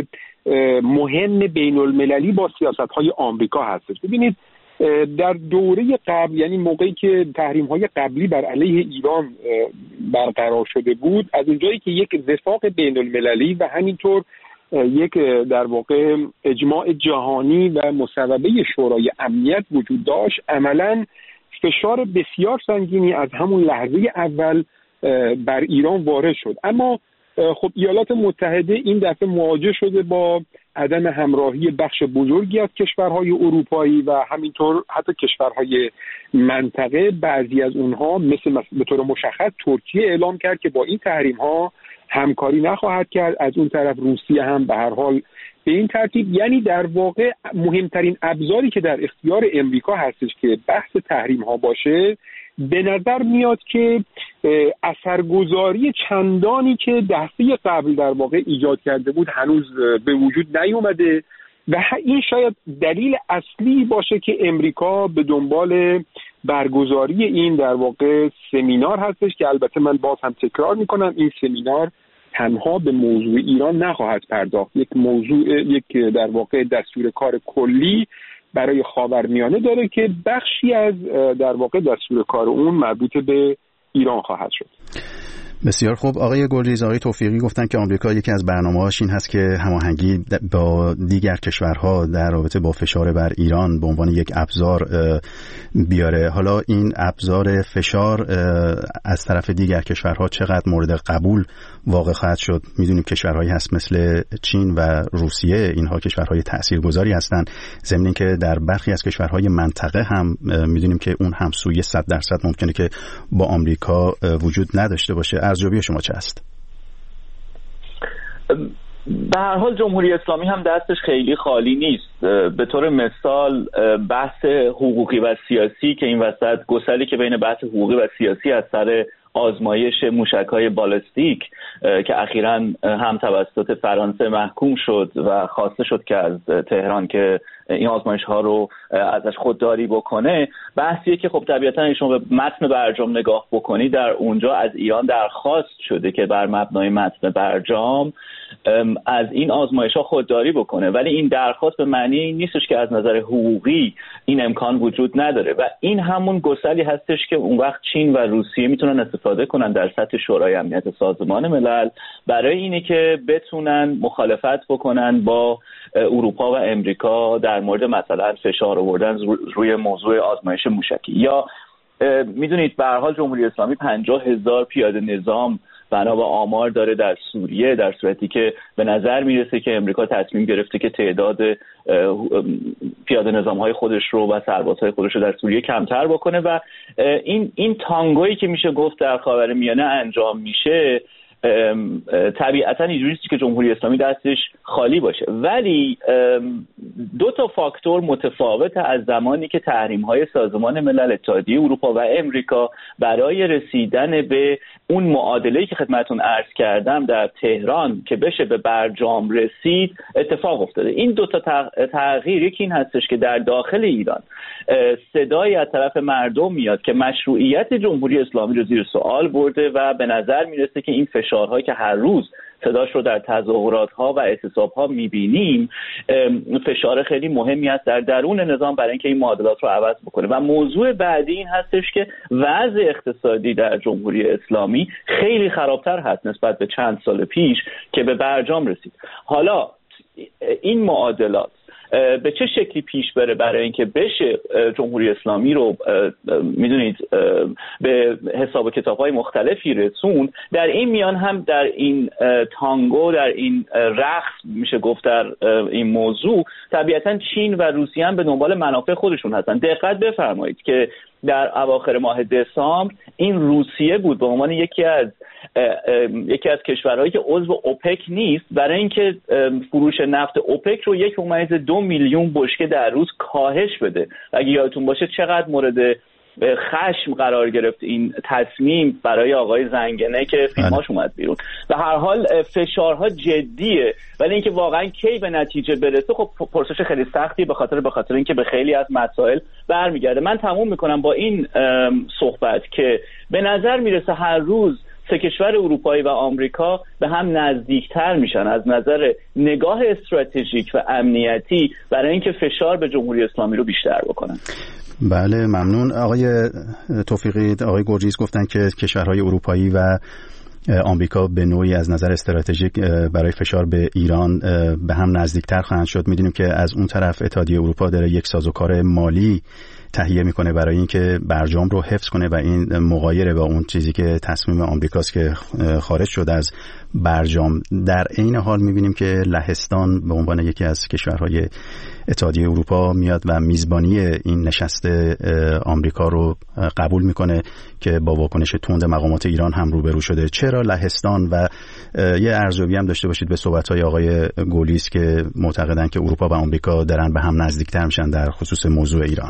مهم بین المللی با سیاستهای آمریکا هستش. ببینید در دوره قبل، یعنی موقعی که تحریم‌های قبلی بر علیه ایران برقرار شده بود، از اونجایی که یک وفاق بین المللی و همینطور یک در واقع اجماع جهانی و مصوبه شورای امنیت وجود داشت، عملاً فشار بسیار سنگینی از همون لحظه اول بر ایران وارد شد. اما خب ایالات متحده این دفعه مواجه شده با عدم همراهی بخش بزرگی از کشورهای اروپایی و همینطور حتی کشورهای منطقه. بعضی از اونها مثل به طور مشخص ترکیه اعلام کرد که با این تحریم ها همکاری نخواهد کرد. از اون طرف روسیه هم به هر حال به این ترتیب. یعنی در واقع مهمترین ابزاری که در اختیار امریکا هستش که بحث تحریم ها باشه، به نظر میاد که اثرگذاری چندانی که دسته قبل در واقع ایجاد کرده بود هنوز به وجود نیومده و این شاید دلیل اصلی باشه که امریکا به دنبال برگزاری این در واقع سمینار هستش که البته من باز هم تکرار میکنم این سمینار تنها به موضوع ایران نخواهد پرداخت. یک موضوع یک در واقع دستور کار کلی برای خاورمیانه داره که بخشی از در واقع دستور کار اون مربوط به ایران خواهد شد. بسیار خوب. آقای گلریز، آقای توفیقی گفتن که آمریکا یکی از برنامه‌هاش این هست که هماهنگی با دیگر کشورها در رابطه با فشار بر ایران به عنوان یک ابزار بیاره. حالا این ابزار فشار از طرف دیگر کشورها چقدر مورد قبول واقع خواهد شد؟ میدونیم کشورهایی هست مثل چین و روسیه، اینها کشورهای تاثیرگذاری هستند، ضمن اینکه در برخی از کشورهای منطقه هم میدونیم که اون همسویه صد درصد ممکنه که با آمریکا وجود نداشته باشه. ارزیابی شما چه است؟ به هر حال جمهوری اسلامی هم دستش خیلی خالی نیست. به طور مثال بحث حقوقی و سیاسی که این وسط گسلی که بین بحث حقوقی و سیاسی از سر آزمایش موشک‌های بالستیک که اخیراً هم توسط فرانسه محکوم شد و خواسته شد که از تهران که این آزمایش‌ها رو ازش خودداری بکنه، بحثیه که خب طبیعتاً شما به متن برجام نگاه بکنی در اونجا از ایران درخواست شده که بر مبنای متن برجام از این آزمایش‌ها خودداری بکنه، ولی این درخواست به معنی این نیستش که از نظر حقوقی این امکان وجود نداره و این همون گسلی هستش که اون وقت چین و روسیه میتونن استفاده کنن در سطح شورای امنیت سازمان ملل برای اینه که بتونن مخالفت بکنن با اروپا و امریکا در مورد مثلا فشار آوردن روی موضوع آزمایش موشکی. یا میدونید به هر حال جمهوری اسلامی پنجاه هزار پیاده نظام بنا به آمار داره در سوریه، در صورتی که به نظر میرسه که امریکا تصمیم گرفته که تعداد پیاده نظام‌های خودش رو و سربازهای خودش رو در سوریه کمتر بکنه و این این تانگویی که میشه گفت در خاورمیانه انجام میشه طبیعتا اینجوریست که جمهوری اسلامی دستش خالی باشه، ولی دو تا فاکتور متفاوت از زمانی که تحریم‌های سازمان ملل، اتحادیه اروپا و امریکا برای رسیدن به اون معادله‌ای که خدمتتون عرض کردم در تهران که بشه به برجام رسید اتفاق افتاده. این دو تا تغییر، یکی این هستش که در داخل ایران صدایی از طرف مردم میاد که مشروعیت جمهوری اسلامی رو زیر سوال برده و به نظر میرسه که این فشارهایی که هر روز صداش رو در تظاهرات‌ها و اعتصاب‌ها می‌بینیم فشار خیلی مهمی است در درون نظام برای اینکه این معادلات رو عوض بکنه. و موضوع بعدی این هستش که وضع اقتصادی در جمهوری اسلامی خیلی خرابتر هست نسبت به چند سال پیش که به برجام رسید. حالا این معادلات به چه شکلی پیش بره برای اینکه بشه جمهوری اسلامی رو میدونید به حساب کتاب‌های مختلفی رسون، در این میان هم در این تانگو، در این رقص میشه گفت در این موضوع، طبیعتا چین و روسیه هم به دنبال منافع خودشون هستن. دقت بفرمایید که در اواخر ماه دسامبر این روسیه بود به عنوان یکی از یکی از کشورهایی که عضو اوپک نیست برای اینکه فروش نفت اوپک رو یک ممیز دو میلیون بشکه در روز کاهش بده. اگه یادتون باشه چقدر مورد خشم قرار گرفت این تصمیم برای آقای زنگنه که فیلماش اومد بیرون. به هر حال فشارها جدیه، ولی اینکه واقعا کی به نتیجه برسه خب پرسش خیلی سختیه، به خاطر به خاطر اینکه به خیلی از مسائل برمیگرده. من تموم میکنم با این صحبت که به نظر میرسه هر روز سه کشور اروپایی و آمریکا به هم نزدیکتر میشن از نظر نگاه استراتژیک و امنیتی برای اینکه فشار به جمهوری اسلامی رو بیشتر بکنن. بله ممنون آقای توفیقی. آقای گرجیز گفتن که کشورهای اروپایی و آمریکا به نوعی از نظر استراتژیک برای فشار به ایران به هم نزدیکتر خواهند شد. میدونیم که از اون طرف اتحادیه اروپا داره یک سازوکار مالی تهیه میکنه برای اینکه برجام رو حفظ کنه و این مغایره با اون چیزی که تصمیم آمریکاست که خارج شد از برجام. در عین حال میبینیم که لهستان به عنوان یکی از کشورهای اتحادیه اروپا میاد و میزبانی این نشست آمریکا رو قبول میکنه که با واکنش تند مقامات ایران هم روبرو شده. چرا لهستان؟ و یه ارزیابی هم داشته باشید به صحبت‌های آقای گولیس که معتقدن که اروپا و آمریکا دارن به هم نزدیکتر میشن در خصوص موضوع ایران.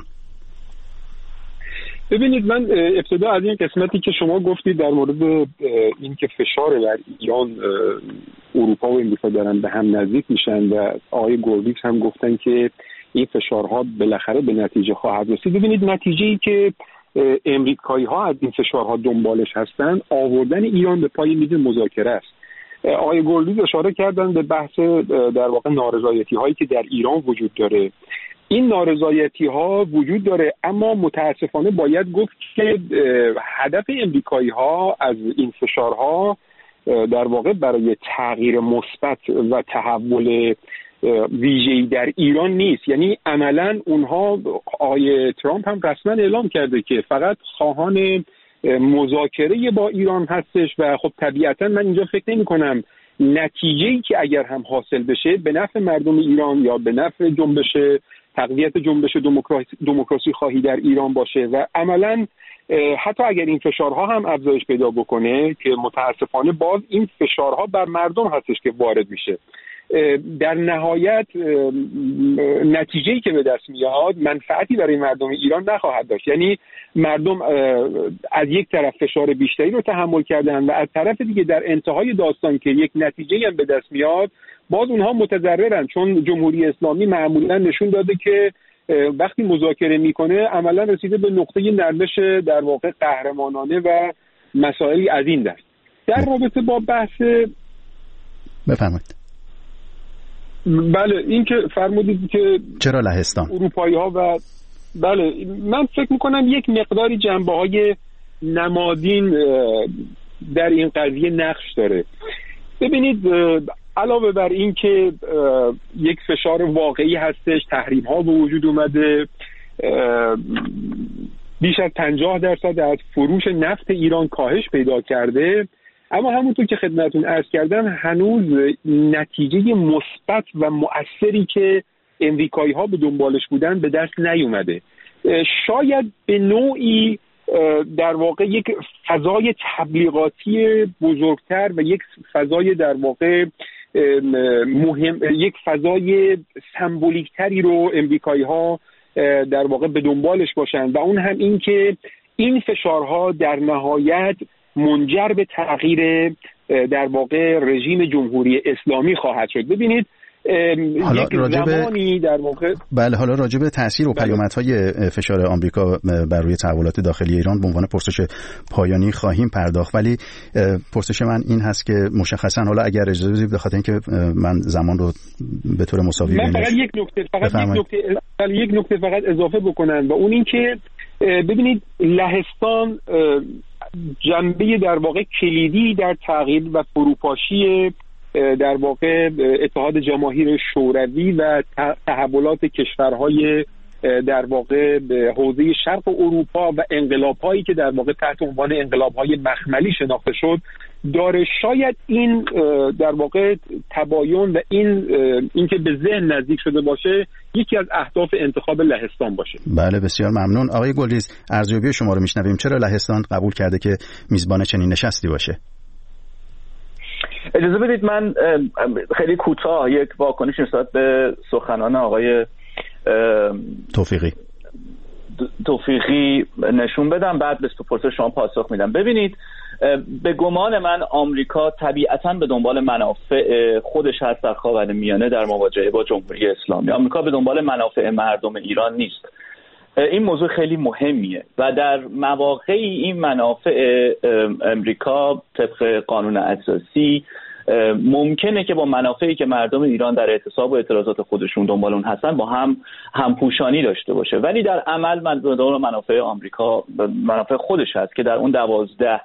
ببینید، من ابتدا از این قسمتی که شما گفتید در مورد این که فشار بر ایران اروپا و امریکا دارن به هم نزدیک میشن و آقای گولیس هم گفتن که این فشارها بالاخره به نتیجه خواهد رسید. ببینید، نتیجه‌ای که امریکایی ها از این فشارها دنبالش هستن آوردن ایران به پای میز مذاکره است. آقای گولیس اشاره کردن به بحث در واقع نارضایتی هایی که در ایران وجود داره. این نارضایتی ها وجود داره، اما متاسفانه باید گفت که هدف امریکایی ها از این فشارها در واقع برای تغییر مثبت و تحول ویژه‌ای در ایران نیست. یعنی عملاً اونها، آقای ترامپ هم رسما اعلام کرده که فقط خواهان مذاکره با ایران هستش و خب طبیعتاً من اینجا فکر نمی کنم نتیجه‌ای که اگر هم حاصل بشه به نفع مردم ایران یا به نفع جنبش تقویت جنبش دموکراسی دموکراسی خواهی در ایران باشه و عملاً حتی اگر این فشارها هم افزایش پیدا بکنه که متاسفانه باز این فشارها بر مردم هستش که وارد میشه، در نهایت نتیجه‌ای که به دست میاد منفعتی برای مردم ایران نخواهد داشت. یعنی مردم از یک طرف فشار بیشتری رو تحمل کردن و از طرف دیگه در انتهای داستان که یک نتیجه‌ای هم به دست میاد باز اونها متضررن، چون جمهوری اسلامی معمولا نشون داده که وقتی مذاکره میکنه عملا رسیده به نقطه نرمش در واقع قهرمانانه و مسائلی از این دست. در رابطه با بحث بفرمایید. بله، این که فرمودید که چرا لهستان اروپایی ها و بله، من فکر میکنم یک مقداری جنبه های نمادین در این قضیه نقش داره. ببینید، علاوه بر این که یک فشار واقعی هستش، تحریم ها به وجود اومده، بیش از پنجاه درصد از فروش نفت ایران کاهش پیدا کرده، اما همونطور که خدمتتون عرض کردم هنوز نتیجه مثبت و مؤثری که امریکایی ها به دنبالش بودن به دست نیومده. شاید به نوعی در واقع یک فضای تبلیغاتی بزرگتر و یک فضای در واقع مهم، یک فضای سمبولیکتری رو امریکایی ها در واقع به دنبالش باشن و اون هم این که این فشارها در نهایت منجر به تغییر در واقع رژیم جمهوری اسلامی خواهد شد. ببینید حالا یک راجب زمانی در واقع بله حالا راجع به تاثیر و پیامدهای فشار آمریکا بر روی تحولات داخلی ایران به عنوان پرسش پایانی خواهیم پرداخت، ولی پرسش من این هست که مشخصا حالا اگر اجازه بدید بخاطر اینکه من زمان رو به طور مساوی من فقط یک نکته فقط یک نکته یک نکته فقط اضافه بکنم و اون این که ببینید لهستان جنبه در واقع کلیدی در تغییر و فروپاشی در واقع اتحاد جماهیر شوروی و تحولات کشورهای در واقع حوزه شرق اروپا و انقلاب‌هایی که در واقع تحت عنوان انقلاب‌های مخملی شناخته شد داره. شاید این در واقع تباین و این اینکه به ذهن نزدیک شده باشه یکی از اهداف انتخاب لهستان باشه. بله بسیار ممنون. آقای گلریز، ارزیابی شما رو میشنویم. چرا لهستان قبول کرده که میزبان چنین نشستی باشه؟ اجازه بدید من خیلی کوتاه یک واکنش نسبت به سخنان آقای توفیقی توفیقی نشون بدم، بعد به پرسش شما پاسخ میدم. ببینید به گمان من آمریکا طبیعتاً به دنبال منافع خودش هست در خاورمیانه در مواجهه با جمهوری اسلامی. آمریکا به دنبال منافع مردم ایران نیست. این موضوع خیلی مهمیه و در مواقعی این منافع امریکا طبق قانون اساسی ممکنه که با منافعی که مردم ایران در اعتصاب و اعتراضات خودشون دنبال اون هستن با هم همپوشانی داشته باشه، ولی در عمل منظور منافع آمریکا منافع خودش هست که در اون دوازده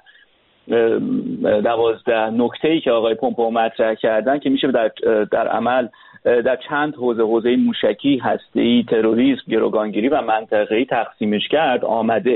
دوازده نکته‌ای که آقای پومپئو مطرح کردن که میشه در در عمل در چند حوزه حوزه موشکی، هسته‌ای، تروریسم، گروگانگیری و منطقه‌ای تقسیمش کرد آمده.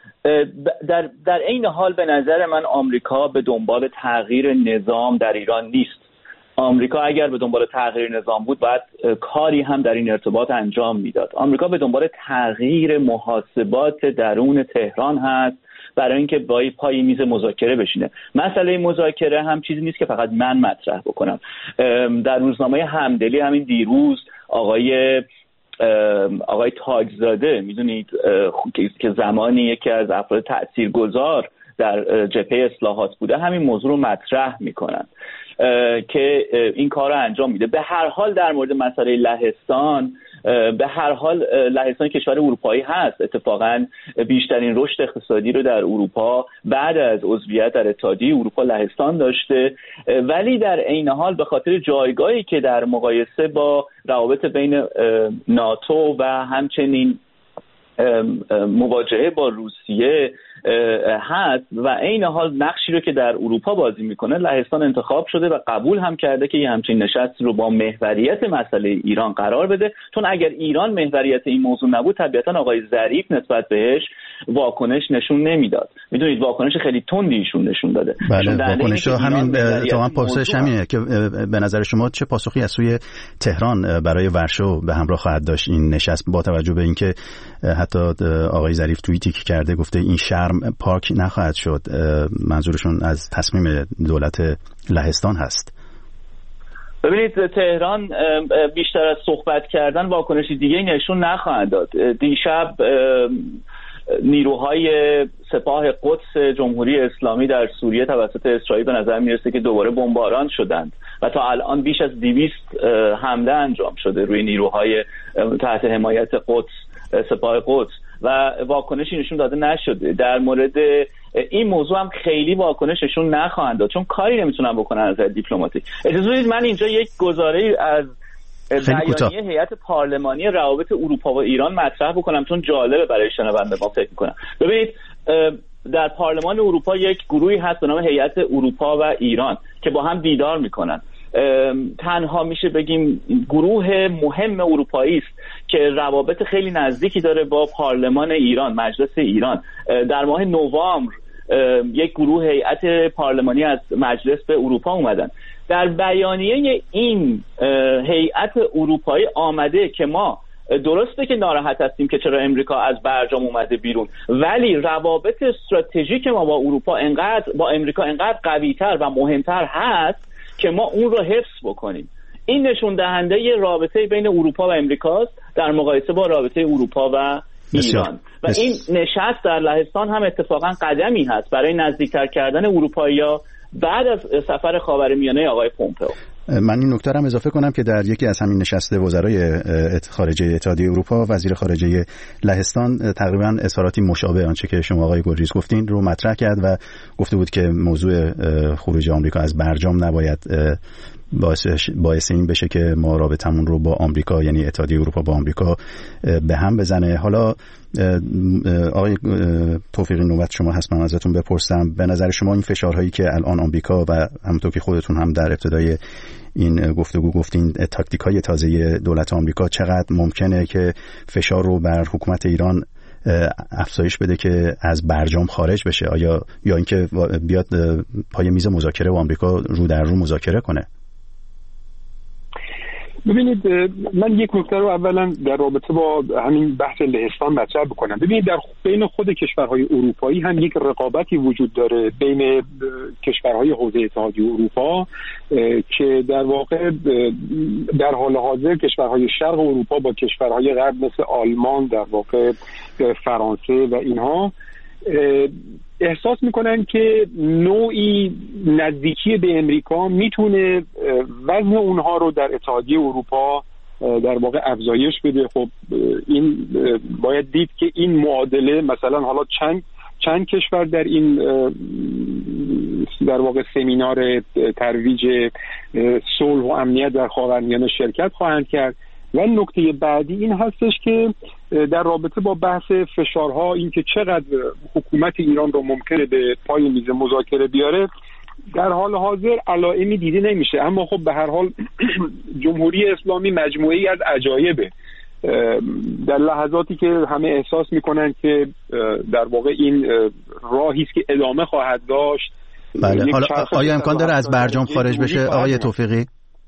در در عین حال به نظر من آمریکا به دنبال تغییر نظام در ایران نیست. آمریکا اگر به دنبال تغییر نظام بود باید کاری هم در این ارتباط انجام میداد. آمریکا به دنبال تغییر محاسبات درون تهران هست برای اینکه با پای میز مذاکره بشینه. مسئله مذاکره هم چیزی نیست که فقط من مطرح بکنم. در روزنامه همدلی همین دیروز آقای آقای تاجزاده میدونید که زمانی یکی از افراد تاثیرگذار در جبهه اصلاحات بوده همین موضوع رو مطرح میکنن که این کار رو انجام میده. به هر حال در مورد مسئله لهستان به هر حال لهستان کشور اروپایی هست. اتفاقا بیشترین رشد اقتصادی رو در اروپا بعد از عضویت در اتحادیه اروپا لهستان داشته، ولی در عین حال به خاطر جایگاهی که در مقایسه با روابط بین ناتو و همچنین مواجهه با روسیه هست و عین حال نقشی رو که در اروپا بازی میکنه لهستان انتخاب شده و قبول هم کرده که یه همچین نشست رو با محوریت مسئله ایران قرار بده، چون اگر ایران محوریت این موضوع نبود طبیعتا آقای ظریف نسبت بهش واکنش نشون نمیداد. میدونید واکنش خیلی تندی ایشون نشون داده. بله واکنش همین تمام پاسخش همینه که به نظر شما چه پاسخی از سوی تهران برای ورشو به همراه خواهد داشت این نشست، با توجه به اینکه حتی آقای ظریف توییتی که کرده گفته این شرم پاک نخواهد شد، منظورشون از تصمیم دولت لهستان هست. ببینید تهران بیشتر از صحبت کردن واکنشی دیگه نشون نخواهد داد. دیشب نیروهای سپاه قدس جمهوری اسلامی در سوریه توسط اسرائیل به نظر میرسه که دوباره بمباران شدند و تا الان بیش از دویست حمله انجام شده روی نیروهای تحت حمایت قدس سپاه قدس و واکنشی نشون داده نشده. در مورد این موضوع هم خیلی واکنششون نخواهند داد چون کاری نمیتونن بکنن از دیپلماتیک. اجازه بدید من اینجا یک گزاره از بیانیه هیئت پارلمانی روابط اروپا و ایران مطرح بکنم چون جالبه برای شنونده ما فکر میکنم. ببینید در پارلمان اروپا یک گروهی هست به نام هیئت اروپا و ایران که با هم دیدار میکنن. تنها میشه بگیم گروه مهم اروپایی است که روابط خیلی نزدیکی داره با پارلمان ایران، مجلس ایران. در ماه نوامبر یک گروه هیئت پارلمانی از مجلس به اروپا اومدن. در بیانیه این هیئت اروپایی آمده که ما درسته که ناراحت هستیم که چرا امریکا از برجام اومده بیرون، ولی روابط استراتژیک ما با اروپا انقدر با امریکا انقدر قوی‌تر و مهمتر هست که ما اون رو حفظ بکنیم. این نشون دهنده رابطه بین اروپا و امریکاست در مقایسه با رابطه اروپا و ایران. و بس. این نشست در لهستان هم اتفاقا قدمی هست برای نزدیکتر کردن اروپایی‌ها بعد از سفر خاورمیانه آقای پومپئو. من این نکته هم اضافه کنم که در یکی از همین نشست وزرای خارجه اتحادیه اروپا وزیر خارجه لهستان تقریبا اظهاراتی مشابه آنچه که شما آقای گلریز گفتین رو مطرح کرد و گفته بود که موضوع خروج آمریکا از برجام نباید باعث باعث این بشه که ما رابطمون رو با آمریکا، یعنی اتحادیه اروپا با آمریکا به هم بزنه. حالا آقای توفیقی نوبت شما هست، من ازتون بپرسم به نظر شما این فشارهایی که الان آمریکا و همونطور که خودتون هم در ابتدای این گفتگو گفتین تاکتیک‌های تازه دولت آمریکا چقدر ممکنه که فشار رو بر حکومت ایران افزایش بده که از برجام خارج بشه؟ آیا یا اینکه بیاد پای میز مذاکره و آمریکا رو در رو مذاکره کنه؟ ببینید من یک نکته رو اولا در رابطه با همین بحث لهستان مطرح بکنم. ببینید در بین خود کشورهای اروپایی هم یک رقابتی وجود داره بین کشورهای حوزه اتحادیه اروپا که در واقع در حال حاضر کشورهای شرق اروپا با کشورهای غرب مثل آلمان، در واقع فرانسه و اینها احساس میکنن که نوعی نزدیکی به امریکا میتونه وزن اونها رو در اتحادیه اروپا در واقع افزایش بده. خب این باید دید که این معادله مثلا حالا چند چند کشور در این در واقع سمینار ترویج صلح و امنیت در خاورمیانه شرکت خواهند کرد. و نکته بعدی این هستش که در رابطه با بحث فشارها، این که چقدر حکومت ایران رو ممکنه به پای میز مذاکره بیاره، در حال حاضر علائمی دیده نمیشه. اما خب به هر حال جمهوری اسلامی مجموعه‌ای از عجایبه. در لحظاتی که همه احساس میکنن که در واقع این راهی است که ادامه خواهد داشت. بله. حالا آیا امکان داره از برجام خارج بشه آقای توفیقی؟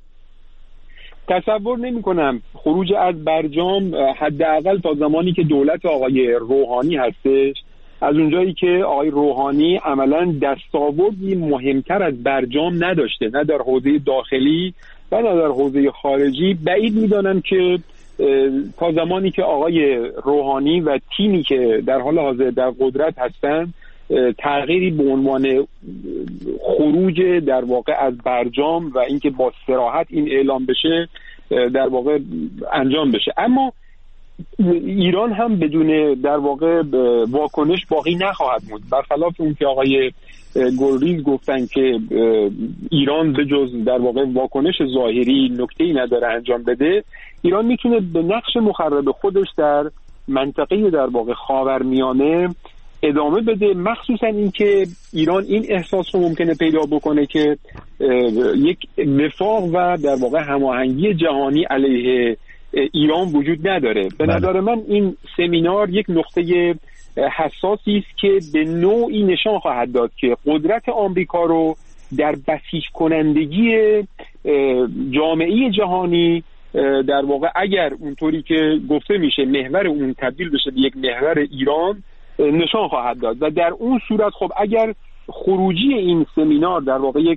تصور نمی کنم خروج از برجام حداقل تا زمانی که دولت آقای روحانی هستش، از اونجایی که آقای روحانی عملا دستاوردی مهمتر از برجام نداشته، نه در حوزه داخلی و نه در حوزه خارجی، بعید میدانم که تا زمانی که آقای روحانی و تیمی که در حال حاضر در قدرت هستند تغییری به عنوان خروج در واقع از برجام و اینکه با صراحت این اعلام بشه در واقع انجام بشه. اما ایران هم بدون در واقع واکنش باقی نخواهد بود، برخلاف اون که آقای گلریز گفتن که ایران به جز در واقع واکنش ظاهری نکته‌ای نداره انجام بده. ایران میتونه به نقش مخرب خودش در منطقه در واقع خاورمیانه ادامه بده، مخصوصا اینکه ایران این احساس رو ممکنه پیدا بکنه که یک وفاق و در واقع هماهنگی جهانی علیه ایران وجود نداره. به نظر من این سمینار یک نقطه حساسی است که به نوعی نشان خواهد داد که قدرت آمریکا رو در بسیج کنندگی جامعه جهانی در واقع اگر اونطوری که گفته میشه محور اون تبدیل بشه به یک محور ایران نشان خواهد داد. و در اون صورت خب اگر خروجی این سمینار در واقع یک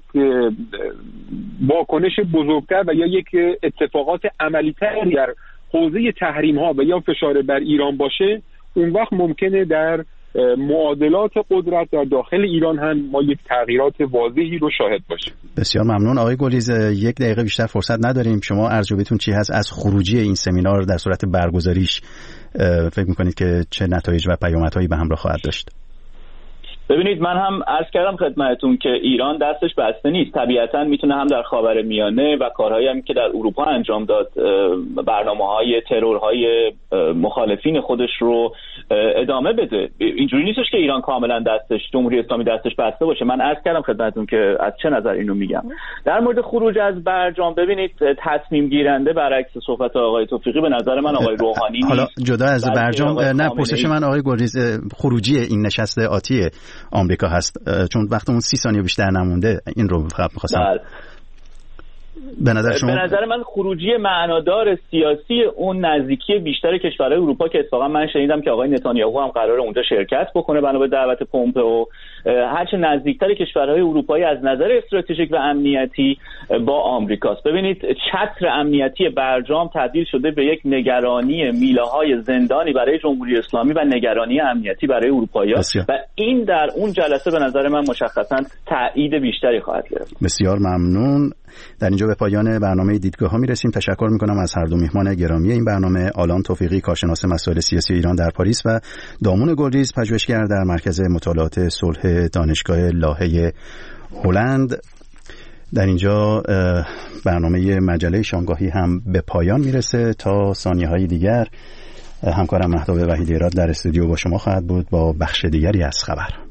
واکنش بزرگتر و یا یک اتفاقات عملی‌تر در حوزه تحریم ها و یا فشار بر ایران باشه، اون وقت ممکنه در معادلات قدرت در داخل ایران هم ما یک تغییرات واضحی رو شاهد باشیم. بسیار ممنون آقای گلیز. یک دقیقه بیشتر فرصت نداریم. شما ارزیابیتون چی هست از خروجی این سمینار در صورت برگزاریش؟ فکر میکنید که چه نتایج و پیامدهایی به همراه خواهد داشت؟ ببینید من هم عرض کردم خدمتتون که ایران دستش بسته نیست. طبیعتاً میتونه هم در خاورمیانه و کارهایی هم که در اروپا انجام داد، برنامه‌های ترورهای مخالفین خودش رو ادامه بده. اینجوری نیستش که ایران کاملا دستش، جمهوری اسلامی دستش بسته باشه. من عرض کردم خدمتتون که از چه نظر اینو میگم. در مورد خروج از برجام ببینید تصمیم گیرنده برعکس صحبت آقای توفیقی به نظر من آقای روحانی نیست. حالا جدا از برجام نه، پرسش من آقای گلریز خروجی این نشست آتی آمریکا هست، چون وقتمون سی ثانیه بیشتر نمونده. این رو فقط می‌خواستم. به نظر شما؟ به نظر من خروجی معنادار سیاسی اون نزدیکی بیشتر کشورهای اروپا که اتفاقا من شنیدم که آقای نتانیاهو هم قراره اونجا شرکت بکنه بنا به دعوت پومپئو، هرچه نزدیکتر کشورهای اروپایی از نظر استراتژیک و امنیتی با آمریکاست. ببینید چتر امنیتی برجام تبدیل شده به یک نگرانی میله‌های زندانی برای جمهوری اسلامی و نگرانی امنیتی برای اروپایی‌ها و این در اون جلسه به نظر من مشخصاً تایید بیشتری خواهد گرفت. بسیار ممنون. در اینجا به پایان برنامه دیدگاه ها میرسیم. تشکر میکنم از هر دو میهمان گرامی این برنامه، آلان توفیقی کارشناس مسائل سیاسی ایران در پاریس و دامون گلریز پژوهشگر در مرکز مطالعات صلح دانشگاه لاهه هلند. در اینجا برنامه مجله شامگاهی هم به پایان میرسه. تا ثانیه های دیگر همکارم مهتاب وحیدی راد در استودیو با شما خواهد بود با بخش دیگری از خبر.